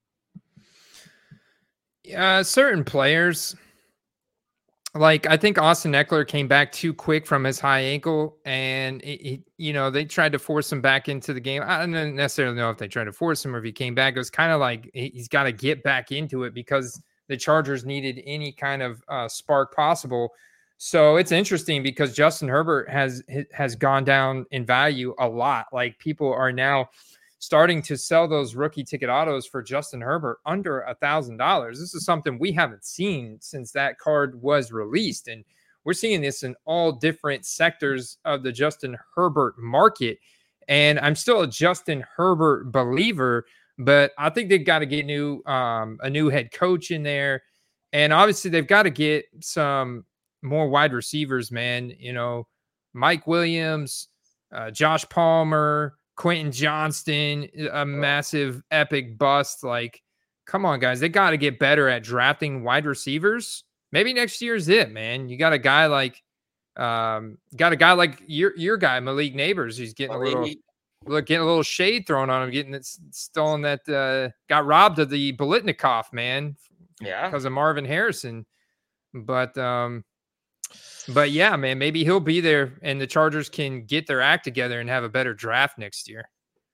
Uh, certain players. Like, I think Austin Eckler came back too quick from his high ankle, and, it, it, you know, they tried to force him back into the game. I don't necessarily know if they tried to force him or if he came back. It was kind of like he's got to get back into it because the Chargers needed any kind of uh, spark possible. So it's interesting because Justin Herbert has has gone down in value a lot. Like, people are now starting to sell those rookie ticket autos for Justin Herbert under a thousand dollars. This is something we haven't seen since that card was released. And we're seeing this in all different sectors of the Justin Herbert market. And I'm still a Justin Herbert believer, but I think they've got to get new, um, a new head coach in there. And obviously they've got to get some more wide receivers, man. You know, Mike Williams, uh, Josh Palmer, Quentin Johnston, a massive epic bust. Like, come on, guys. They got to get better at drafting wide receivers. Maybe next year's it, man. You got a guy like um got a guy like your your guy, Malik Neighbors, who's getting Malik. a little look getting a little shade thrown on him, getting it stolen that uh got robbed of the Bolitnikoff, man. Yeah. Because of Marvin Harrison. But um But yeah, man, maybe he'll be there and the Chargers can get their act together and have a better draft next year.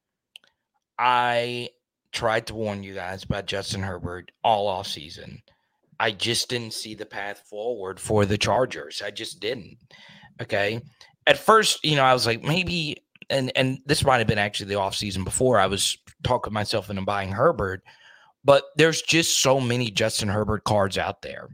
I tried to warn you guys about Justin Herbert all off season. I just didn't see the path forward for the Chargers. I just didn't. Okay. At first, you know, I was like, maybe, and, and this might have been actually the off season before I was talking myself into buying Herbert, but there's just so many Justin Herbert cards out there.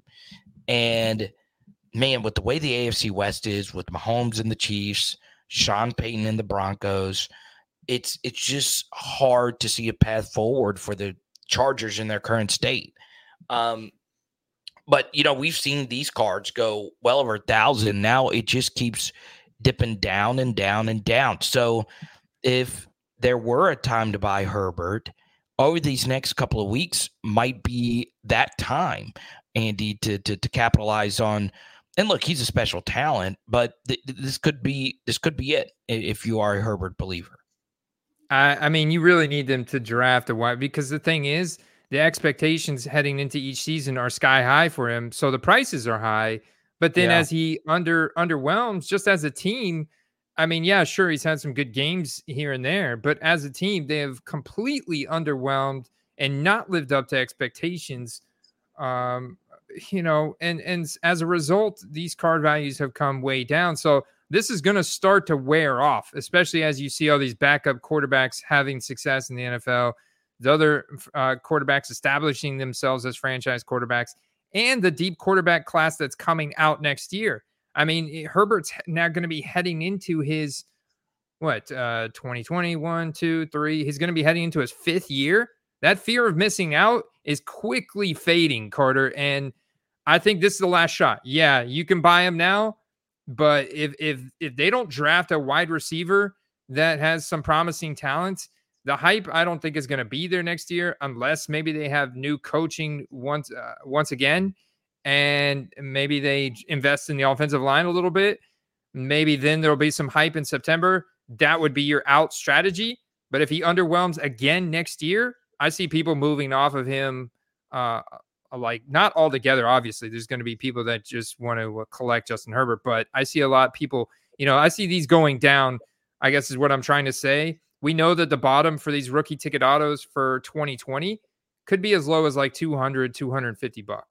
And man, with the way the A F C West is, with Mahomes and the Chiefs, Sean Payton and the Broncos, it's it's just hard to see a path forward for the Chargers in their current state. Um, but, you know, we've seen these cards go well over a thousand. Now it just keeps dipping down and down and down. So if there were a time to buy Herbert, over these next couple of weeks might be that time, Andy, to to, to capitalize on. And look, he's a special talent, but th- this could be this could be it if you are a Herbert believer. I, I mean, you really need them to draft a wide, because the thing is, the expectations heading into each season are sky high for him. So the prices are high, but then yeah. as he under underwhelms just as a team, I mean, yeah, sure, he's had some good games here and there, but as a team, they have completely underwhelmed and not lived up to expectations. Um, you know, and, and as a result, these card values have come way down. So this is going to start to wear off, especially as you see all these backup quarterbacks having success in the N F L, the other uh, quarterbacks establishing themselves as franchise quarterbacks, and the deep quarterback class that's coming out next year. I mean, Herbert's now going to be heading into his, what, uh, twenty twenty-one, two, three. He's going to be heading into his fifth year. That fear of missing out is quickly fading, Carter. And I think this is the last shot. Yeah, you can buy him now, but if if if they don't draft a wide receiver that has some promising talent, the hype I don't think is going to be there next year, unless maybe they have new coaching once uh, once again, and maybe they invest in the offensive line a little bit. Maybe then there'll be some hype in September. That would be your out strategy. But if he underwhelms again next year, I see people moving off of him. Uh, like not all together, obviously. There's going to be people that just want to uh, collect Justin Herbert, but I see a lot of people, you know, I see these going down, I guess is what I'm trying to say. We know that the bottom for these rookie ticket autos for twenty twenty could be as low as like two hundred, two hundred fifty bucks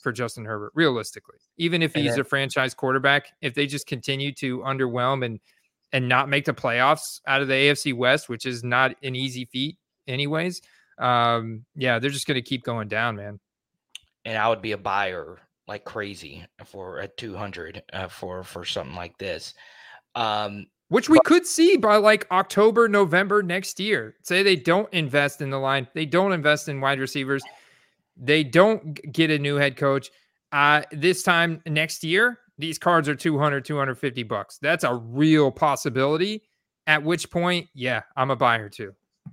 for Justin Herbert, realistically. Even if he's then, a franchise quarterback, if they just continue to underwhelm and and not make the playoffs out of the A F C West, which is not an easy feat anyways, um, yeah, they're just going to keep going down, man. And I would be a buyer like crazy for at two hundred uh, for for something like this. Um, Which we but, could see by like October, November next year. Say they don't invest in the line. They don't invest in wide receivers. They don't get a new head coach. Uh, this time next year, these cards are two hundred, two fifty bucks. That's a real possibility. At which point, yeah, I'm a buyer too.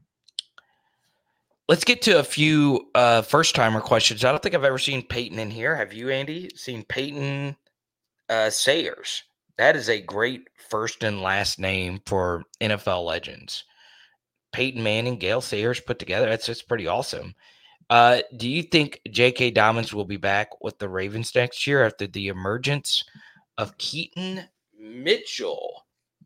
Let's get to a few uh, first-timer questions. I don't think I've ever seen Peyton in here. Have you, Andy, seen Peyton uh, Sayers? That is a great first and last name for N F L legends. Peyton Manning, Gale Sayers put together. That's just pretty awesome. Uh, do you think J K. Dobbins will be back with the Ravens next year after the emergence of Keaton Mitchell?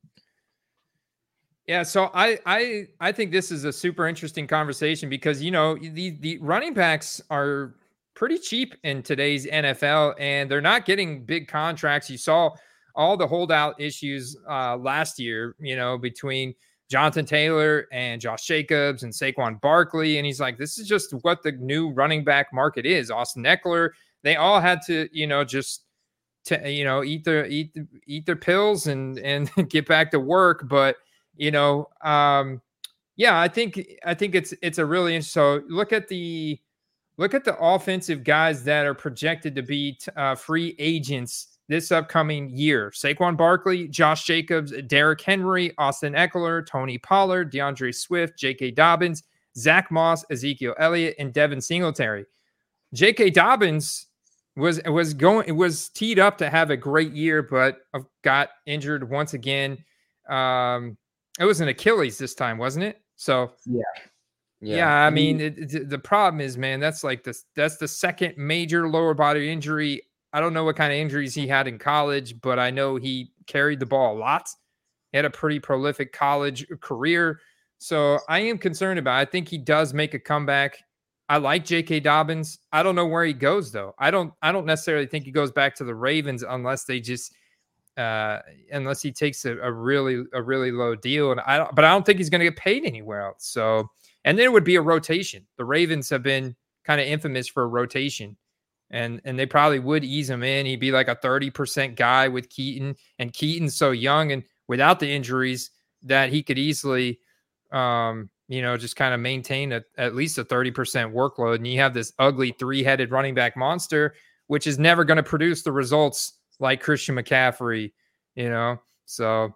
Yeah, so I I I think this is a super interesting conversation because, you know, the the running backs are pretty cheap in today's N F L, and they're not getting big contracts. You saw all the holdout issues uh, last year, you know, between Jonathan Taylor and Josh Jacobs and Saquon Barkley. And he's like, this is just what the new running back market is. Austin Eckler, they all had to, you know, just, to, you know, eat their, eat, the, eat their pills and, and get back to work. But, you know, um, yeah, I think, I think it's, it's a really, so look at the, look at the offensive guys that are projected to be uh, free agents this upcoming year. Saquon Barkley, Josh Jacobs, Derrick Henry, Austin Eckler, Tony Pollard, DeAndre Swift, J K. Dobbins, Zach Moss, Ezekiel Elliott, and Devin Singletary. J K. Dobbins was was going it was teed up to have a great year, but got injured once again. Um, it was an Achilles this time, wasn't it? So yeah. Yeah, yeah I mean, it, it, the problem is, man, that's like this. That's the second major lower body injury. I don't know what kind of injuries he had in college, but I know he carried the ball a lot. He had a pretty prolific college career. So I am concerned about it. I think he does make a comeback. I like J K. Dobbins. I don't know where he goes, though. I don't I don't necessarily think he goes back to the Ravens unless they just uh, unless he takes a, a really a really low deal. And I don't, but I don't think he's going to get paid anywhere else. So and then it would be a rotation. The Ravens have been kind of infamous for a rotation. And and they probably would ease him in. He'd be like a thirty percent guy with Keaton. And Keaton's so young and without the injuries that he could easily, um, you know, just kind of maintain a, at least a thirty percent workload. And you have this ugly three-headed running back monster, which is never going to produce the results like Christian McCaffrey, you know. So.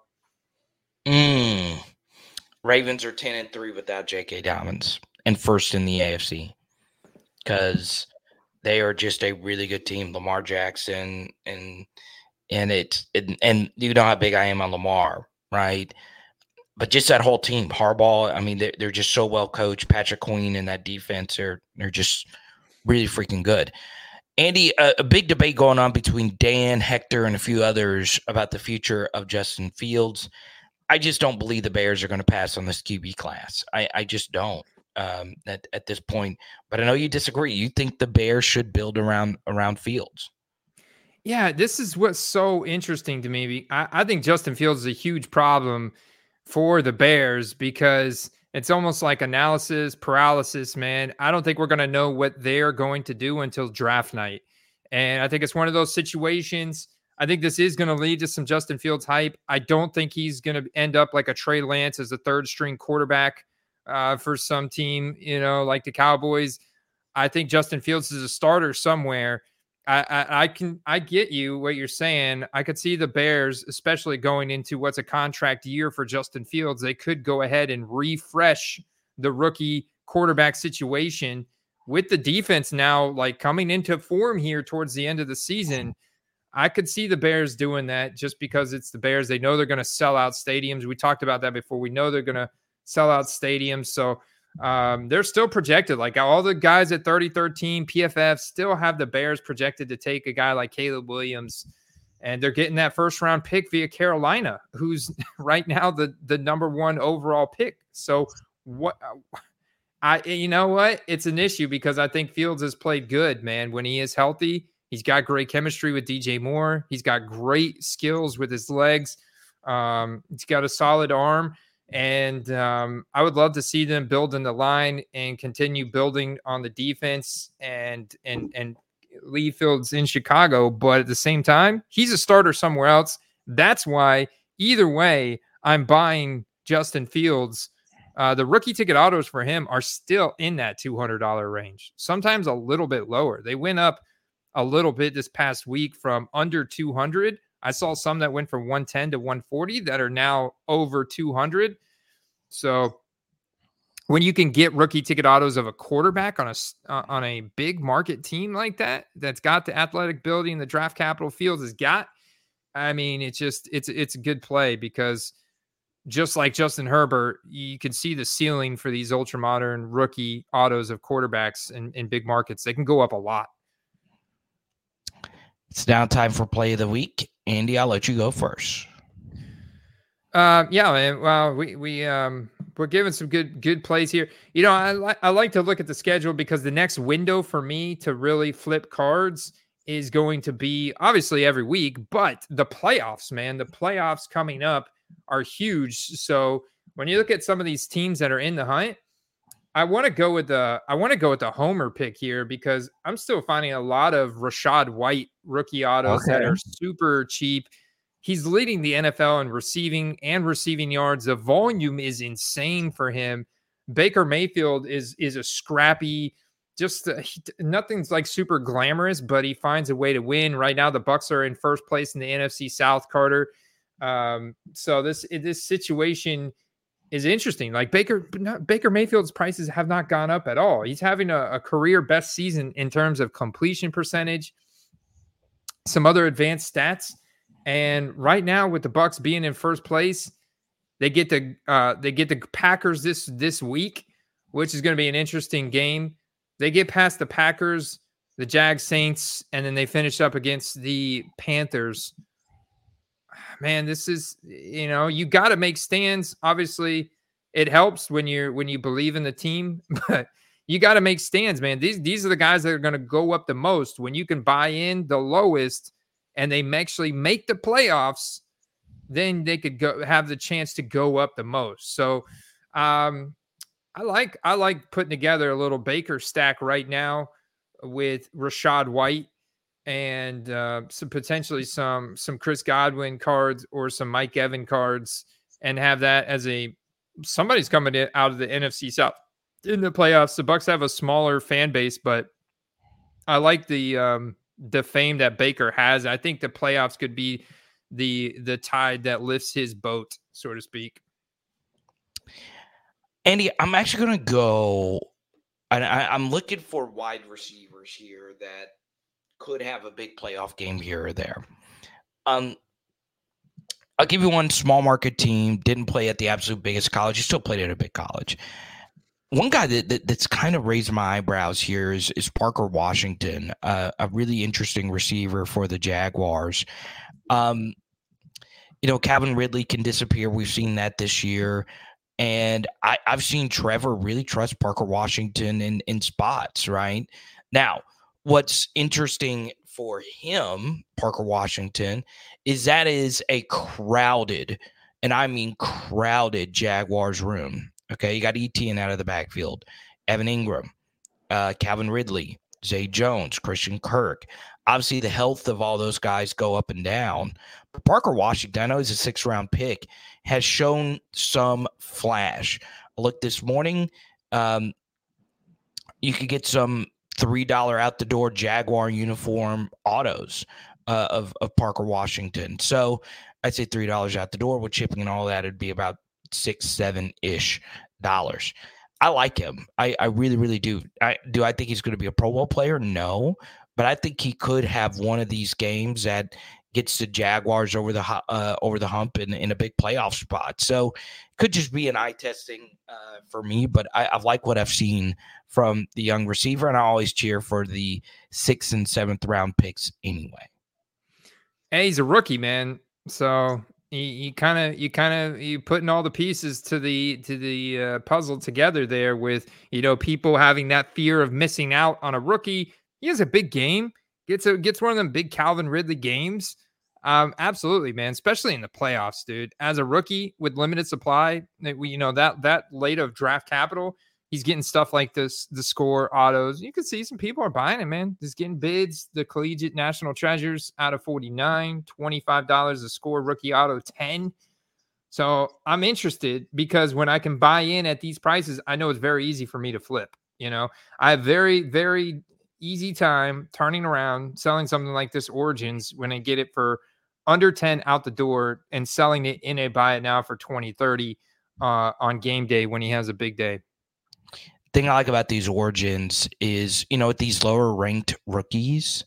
Mm. Ravens are ten and three without J K. Dobbins and first in the A F C because – they are just a really good team. Lamar Jackson and and it, it and you know how big I am on Lamar, right? But just that whole team, Harbaugh. I mean, they're, they're just so well coached. Patrick Queen and that defense are they're just really freaking good. Andy, a, a big debate going on between Dan, Hector, and a few others about the future of Justin Fields. I just don't believe the Bears are going to pass on this Q B class. I, I just don't. Um, at, at this point, but I know you disagree. You think the Bears should build around around Fields. Yeah, this is what's so interesting to me. I, I think Justin Fields is a huge problem for the Bears because it's almost like analysis paralysis, man. I don't think we're going to know what they're going to do until draft night. And I think it's one of those situations. I think this is going to lead to some Justin Fields hype. I don't think he's going to end up like a Trey Lance as a third string quarterback Uh, for some team, you know, like the Cowboys. I think Justin Fields is a starter somewhere. I, I, I can, I get you what you're saying. I could see the Bears, especially going into what's a contract year for Justin Fields. They could go ahead and refresh the rookie quarterback situation with the defense now, like coming into form here towards the end of the season. I could see the Bears doing that just because it's the Bears. They know they're going to sell out stadiums. We talked about that before. We know they're going to sell out stadiums. So um, they're still projected. Like all the guys at thirty thirteen P F F still have the Bears projected to take a guy like Caleb Williams. And they're getting that first round pick via Carolina, who's right now the, the number one overall pick. So what I, you know what? It's an issue because I think Fields has played good, man. When he is healthy, He's got great chemistry with D J Moore. He's got great skills with his legs. Um, he's got a solid arm. And um, I would love to see them build in the line and continue building on the defense and and and Lee Fields in Chicago. But at the same time, he's a starter somewhere else. That's why either way, I'm buying Justin Fields. Uh, the rookie ticket autos for him are still in that two hundred dollars range, sometimes a little bit lower. They went up a little bit this past week from under two hundred. I saw some that went from one ten to one forty that are now over two hundred. So when you can get rookie ticket autos of a quarterback on a uh, on a big market team like that, that's got the athletic ability and the draft capital Fields has got, I mean, it's just it's it's a good play because just like Justin Herbert, you can see the ceiling for these ultra modern rookie autos of quarterbacks in, in big markets. They can go up a lot. It's now time for play of the week. Andy, I'll let you go first. Uh, yeah, man. Well, we we um we're giving some good good plays here. You know, I like I like to look at the schedule because the next window for me to really flip cards is going to be obviously every week, but the playoffs, man, the playoffs coming up are huge. So when you look at some of these teams that are in the hunt, I want to go with the I want to go with the homer pick here because I'm still finding a lot of Rachaad White rookie autos Okay. that are super cheap. He's leading the N F L in receiving and receiving yards. The volume is insane for him. Baker Mayfield is is a scrappy, just uh, he, nothing's like super glamorous, but he finds a way to win. Right now, the Bucs are in first place in the N F C South, Carter. Um, so this this situation is interesting. Like Baker Baker Mayfield's prices have not gone up at all. He's having a, a career best season in terms of completion percentage, some other advanced stats. And right now, with the Bucs being in first place, they get the uh, they get the Packers this this week, which is going to be an interesting game. They get past the Packers, the Jags, Saints, and then they finish up against the Panthers. Man, this is, you know, you got to make stands. Obviously, it helps when you're when you believe in the team, but you got to make stands, man. These these are the guys that are going to go up the most when you can buy in the lowest. And they actually make the playoffs, then they could go have the chance to go up the most. So um, I like I like putting together a little Baker stack right now with Rachaad White and uh, some potentially some some Chris Godwin cards or some Mike Evans cards, and have that as a somebody's coming in, out of the N F C South in the playoffs. The Bucs have a smaller fan base, but I like the um, the fame that Baker has. I think the playoffs could be the the tide that lifts his boat, so to speak. Andy, I'm actually going to go, and I, I'm looking for wide receivers here that could have a big playoff game here or there. Um, I'll give you one small market team, didn't play at the absolute biggest college. He still played at a big college. One guy that, that that's kind of raised my eyebrows here is, is Parker Washington, uh, a really interesting receiver for the Jaguars. Um, you know, Calvin Ridley can disappear. We've seen that this year. And I, I've seen Trevor really trust Parker Washington in, in spots, right? Now, what's interesting for him, Parker Washington, is that is a crowded, and I mean crowded Jaguars room. Okay, you got Etienne out of the backfield, Evan Ingram, uh, Calvin Ridley, Zay Jones, Christian Kirk. Obviously, the health of all those guys go up and down. But Parker Washington, I know he's a six-round pick, has shown some flash. I looked this morning. Um, you could get some three dollars out-the-door Jaguar uniform autos uh, of, of Parker Washington. So I'd say three dollars out the door with shipping and all that. It'd be about six, seven-ish dollars. I like him. I, I really, really do. I do. I think he's going to be a Pro Bowl player? No, but I think he could have one of these games that gets the Jaguars over the uh, over the hump in, in a big playoff spot. So it could just be an eye testing uh, for me, but I, I like what I've seen from the young receiver, and I always cheer for the sixth and seventh round picks anyway. Hey, he's a rookie, man. So you kind of, you kind of, you putting all the pieces to the to the uh, puzzle together there with, you know, people having that fear of missing out on a rookie. He has a big game. gets a, gets one of them big Calvin Ridley games, um, absolutely, man. Especially in the playoffs, dude. As a rookie with limited supply, you know that that late of draft capital, he's getting stuff like this, the score autos. You can see some people are buying it, man. Just getting bids. The collegiate national treasures out of forty-nine, twenty-five dollars a score rookie auto ten. So I'm interested because when I can buy in at these prices, I know it's very easy for me to flip. You know, I have very, very easy time turning around, selling something like this Origins when I get it for under ten out the door and selling it in a buy it now for twenty, thirty uh, on game day when he has a big day. Thing I like about these Origins is, you know, with these lower ranked rookies,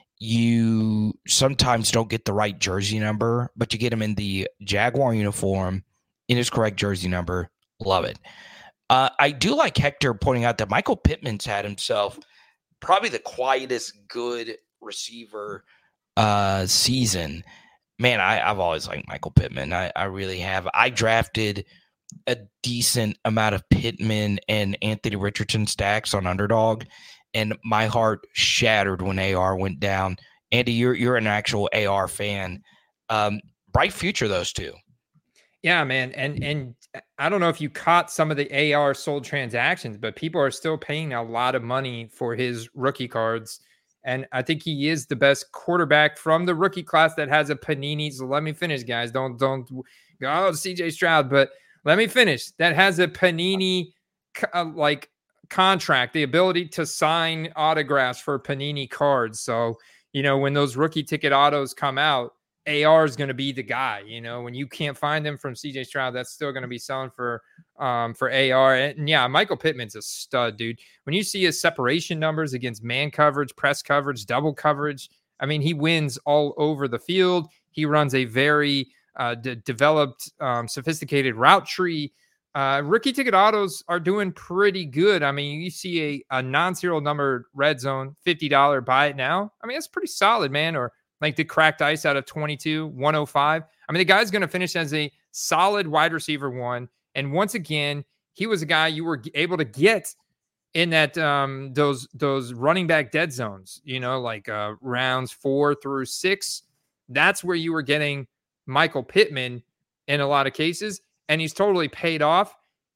you sometimes don't get the right jersey number, but you get him in the Jaguar uniform in his correct jersey number. Love it. Uh, I do like Hector pointing out that Michael Pittman's had himself probably the quietest good receiver uh, season. Man, I, I've always liked Michael Pittman. I, I really have. I drafted a decent amount of Pittman and Anthony Richardson stacks on Underdog, and my heart shattered when A R went down. Andy, you're you're an actual A R fan. Um, bright future, those two. Yeah, man. And and I don't know if you caught some of the A R sold transactions, but people are still paying a lot of money for his rookie cards. And I think he is the best quarterback from the rookie class that has a Panini. So let me finish, guys. Don't don't go, oh, C J Stroud, but let me finish. That has a Panini uh, like contract, the ability to sign autographs for Panini cards. So, you know, when those rookie ticket autos come out, A R is going to be the guy. You know, when you can't find them from C J Stroud, that's still going to be selling for um, for A R. And yeah, Michael Pittman's a stud, dude. When you see his separation numbers against man coverage, press coverage, double coverage, I mean, he wins all over the field. He runs a very uh, de- developed, um, sophisticated route tree. Uh, rookie ticket autos are doing pretty good. I mean, you see a, a non-serial numbered red zone, fifty dollars buy it now. I mean, that's pretty solid, man. Or like the cracked ice out of twenty-two, one oh five. I mean, the guy's going to finish as a solid wide receiver one. And once again, he was a guy you were able to get in that um, those those running back dead zones, you know, like uh, rounds four through six. That's where you were getting Michael Pittman in a lot of cases. And he's totally paid off.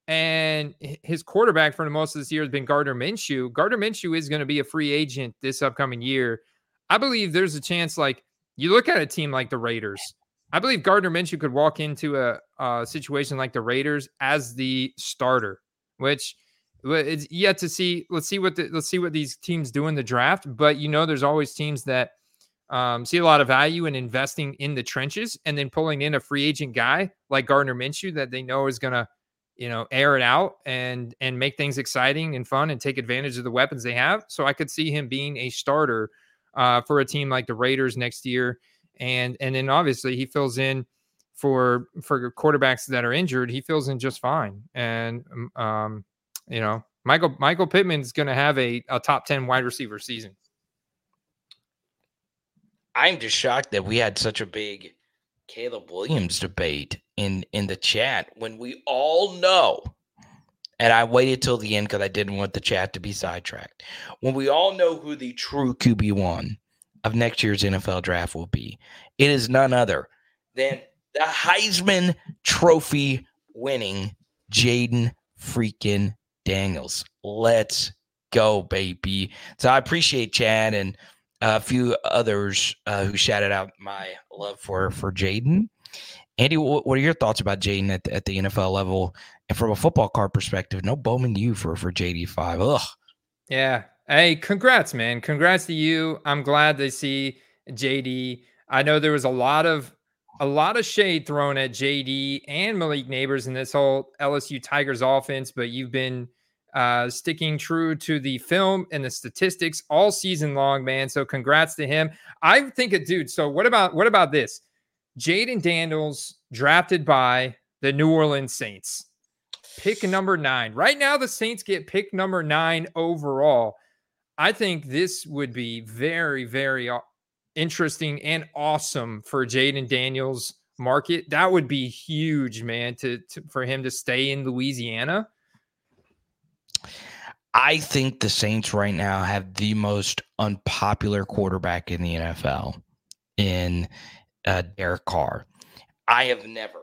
And his quarterback for the most of this year has been Gardner Minshew. Gardner Minshew is going to be a free agent this upcoming year. I believe there's a chance, like, you look at a team like the Raiders. I believe Gardner Minshew could walk into a, a situation like the Raiders as the starter, which it's yet to see. Let's see what the, let's see what these teams do in the draft. But, you know, there's always teams that um, see a lot of value in investing in the trenches and then pulling in a free agent guy like Gardner Minshew that they know is going to, you know, air it out and and make things exciting and fun and take advantage of the weapons they have. So I could see him being a starter uh, for a team like the Raiders next year. And and then obviously he fills in for for quarterbacks that are injured. He fills in just fine. And, um, you know, Michael Michael Pittman's going to have a, a top ten wide receiver season. I'm just shocked that we had such a big Caleb Williams debate in, in the chat when we all know, and I waited till the end because I didn't want the chat to be sidetracked. When we all know who the true Q B one of next year's N F L draft will be, it is none other than the Heisman Trophy winning Jayden freaking Daniels. Let's go, baby. So I appreciate Chad and a few others uh, who shouted out my love for, for Jayden. Andy, what, what are your thoughts about Jayden at, at the N F L level? And from a football card perspective, no Bowman U for, for J D five. Ugh. Yeah. Hey, congrats, man. Congrats to you. I'm glad to see J D. I know there was a lot of a lot of shade thrown at J D and Malik Neighbors in this whole L S U Tigers offense, but you've been uh, sticking true to the film and the statistics all season long, man. So congrats to him. I think it, dude. So what about what about this? Jayden Daniels drafted by the New Orleans Saints. Pick number nine. Right now, the Saints get pick number nine overall. I think this would be very, very interesting and awesome for Jayden Daniels' market. That would be huge, man, to, to for him to stay in Louisiana. I think the Saints right now have the most unpopular quarterback in the N F L in uh, Derek Carr. I have never,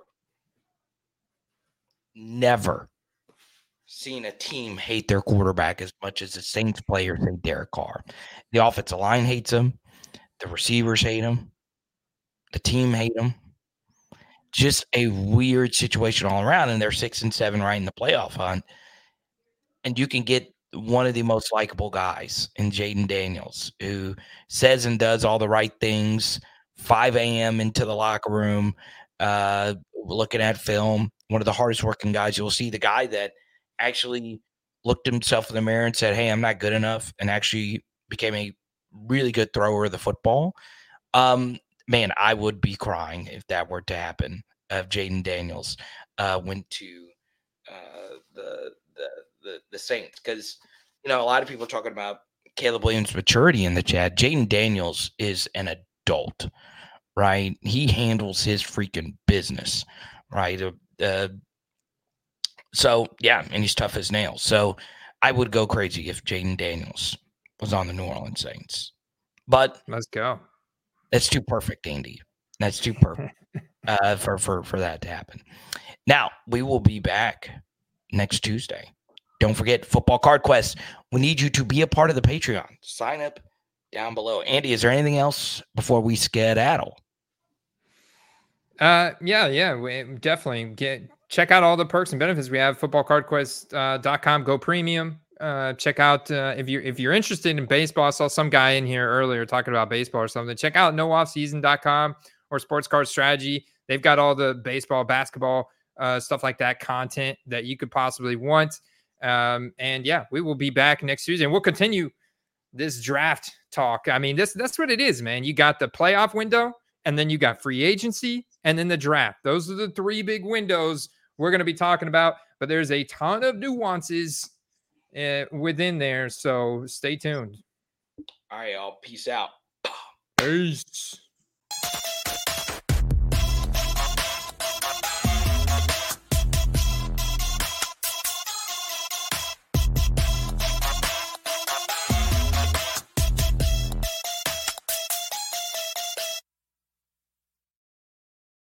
never seen a team hate their quarterback as much as the Saints players hate Derek Carr. The offensive line hates him. The receivers hate him. The team hate him. Just a weird situation all around, and they're six and seven right in the playoff hunt. And you can get one of the most likable guys in Jayden Daniels, who says and does all the right things, five a.m. into the locker room, uh, looking at film, one of the hardest working guys you'll see, the guy that actually looked himself in the mirror and said, hey, I'm not good enough, and actually became a really good thrower of the football. Um, man, I would be crying if that were to happen. If Jayden Daniels uh, went to uh, the the the, the Saints, because you know a lot of people are talking about Caleb Williams' maturity in the chat. Jayden Daniels is an adult, right? He handles his freaking business, right? Uh, uh, so yeah, and he's tough as nails. So I would go crazy if Jayden Daniels was on the New Orleans Saints, but let's go. That's too perfect, Andy. That's too perfect uh, for, for, for that to happen. Now, we will be back next Tuesday. Don't forget Football Card Quest. We need you to be a part of the Patreon. Sign up down below. Andy, is there anything else before we skedaddle? Uh, yeah, yeah, we definitely get check out all the perks and benefits we have. football card quest dot com, go premium. Uh, check out uh, if you're if you're interested in baseball. I saw some guy in here earlier talking about baseball or something. Check out no off season dot com or Sports Card Strategy. They've got all the baseball, basketball, uh, stuff like that content that you could possibly want. Um, and yeah, we will be back next Tuesday, and we'll continue this draft talk. I mean, this that's what it is, man. You got the playoff window, and then you got free agency, and then the draft. Those are the three big windows we're going to be talking about. But there's a ton of nuances Uh, within there, so stay tuned. All right, y'all. Peace out. Peace.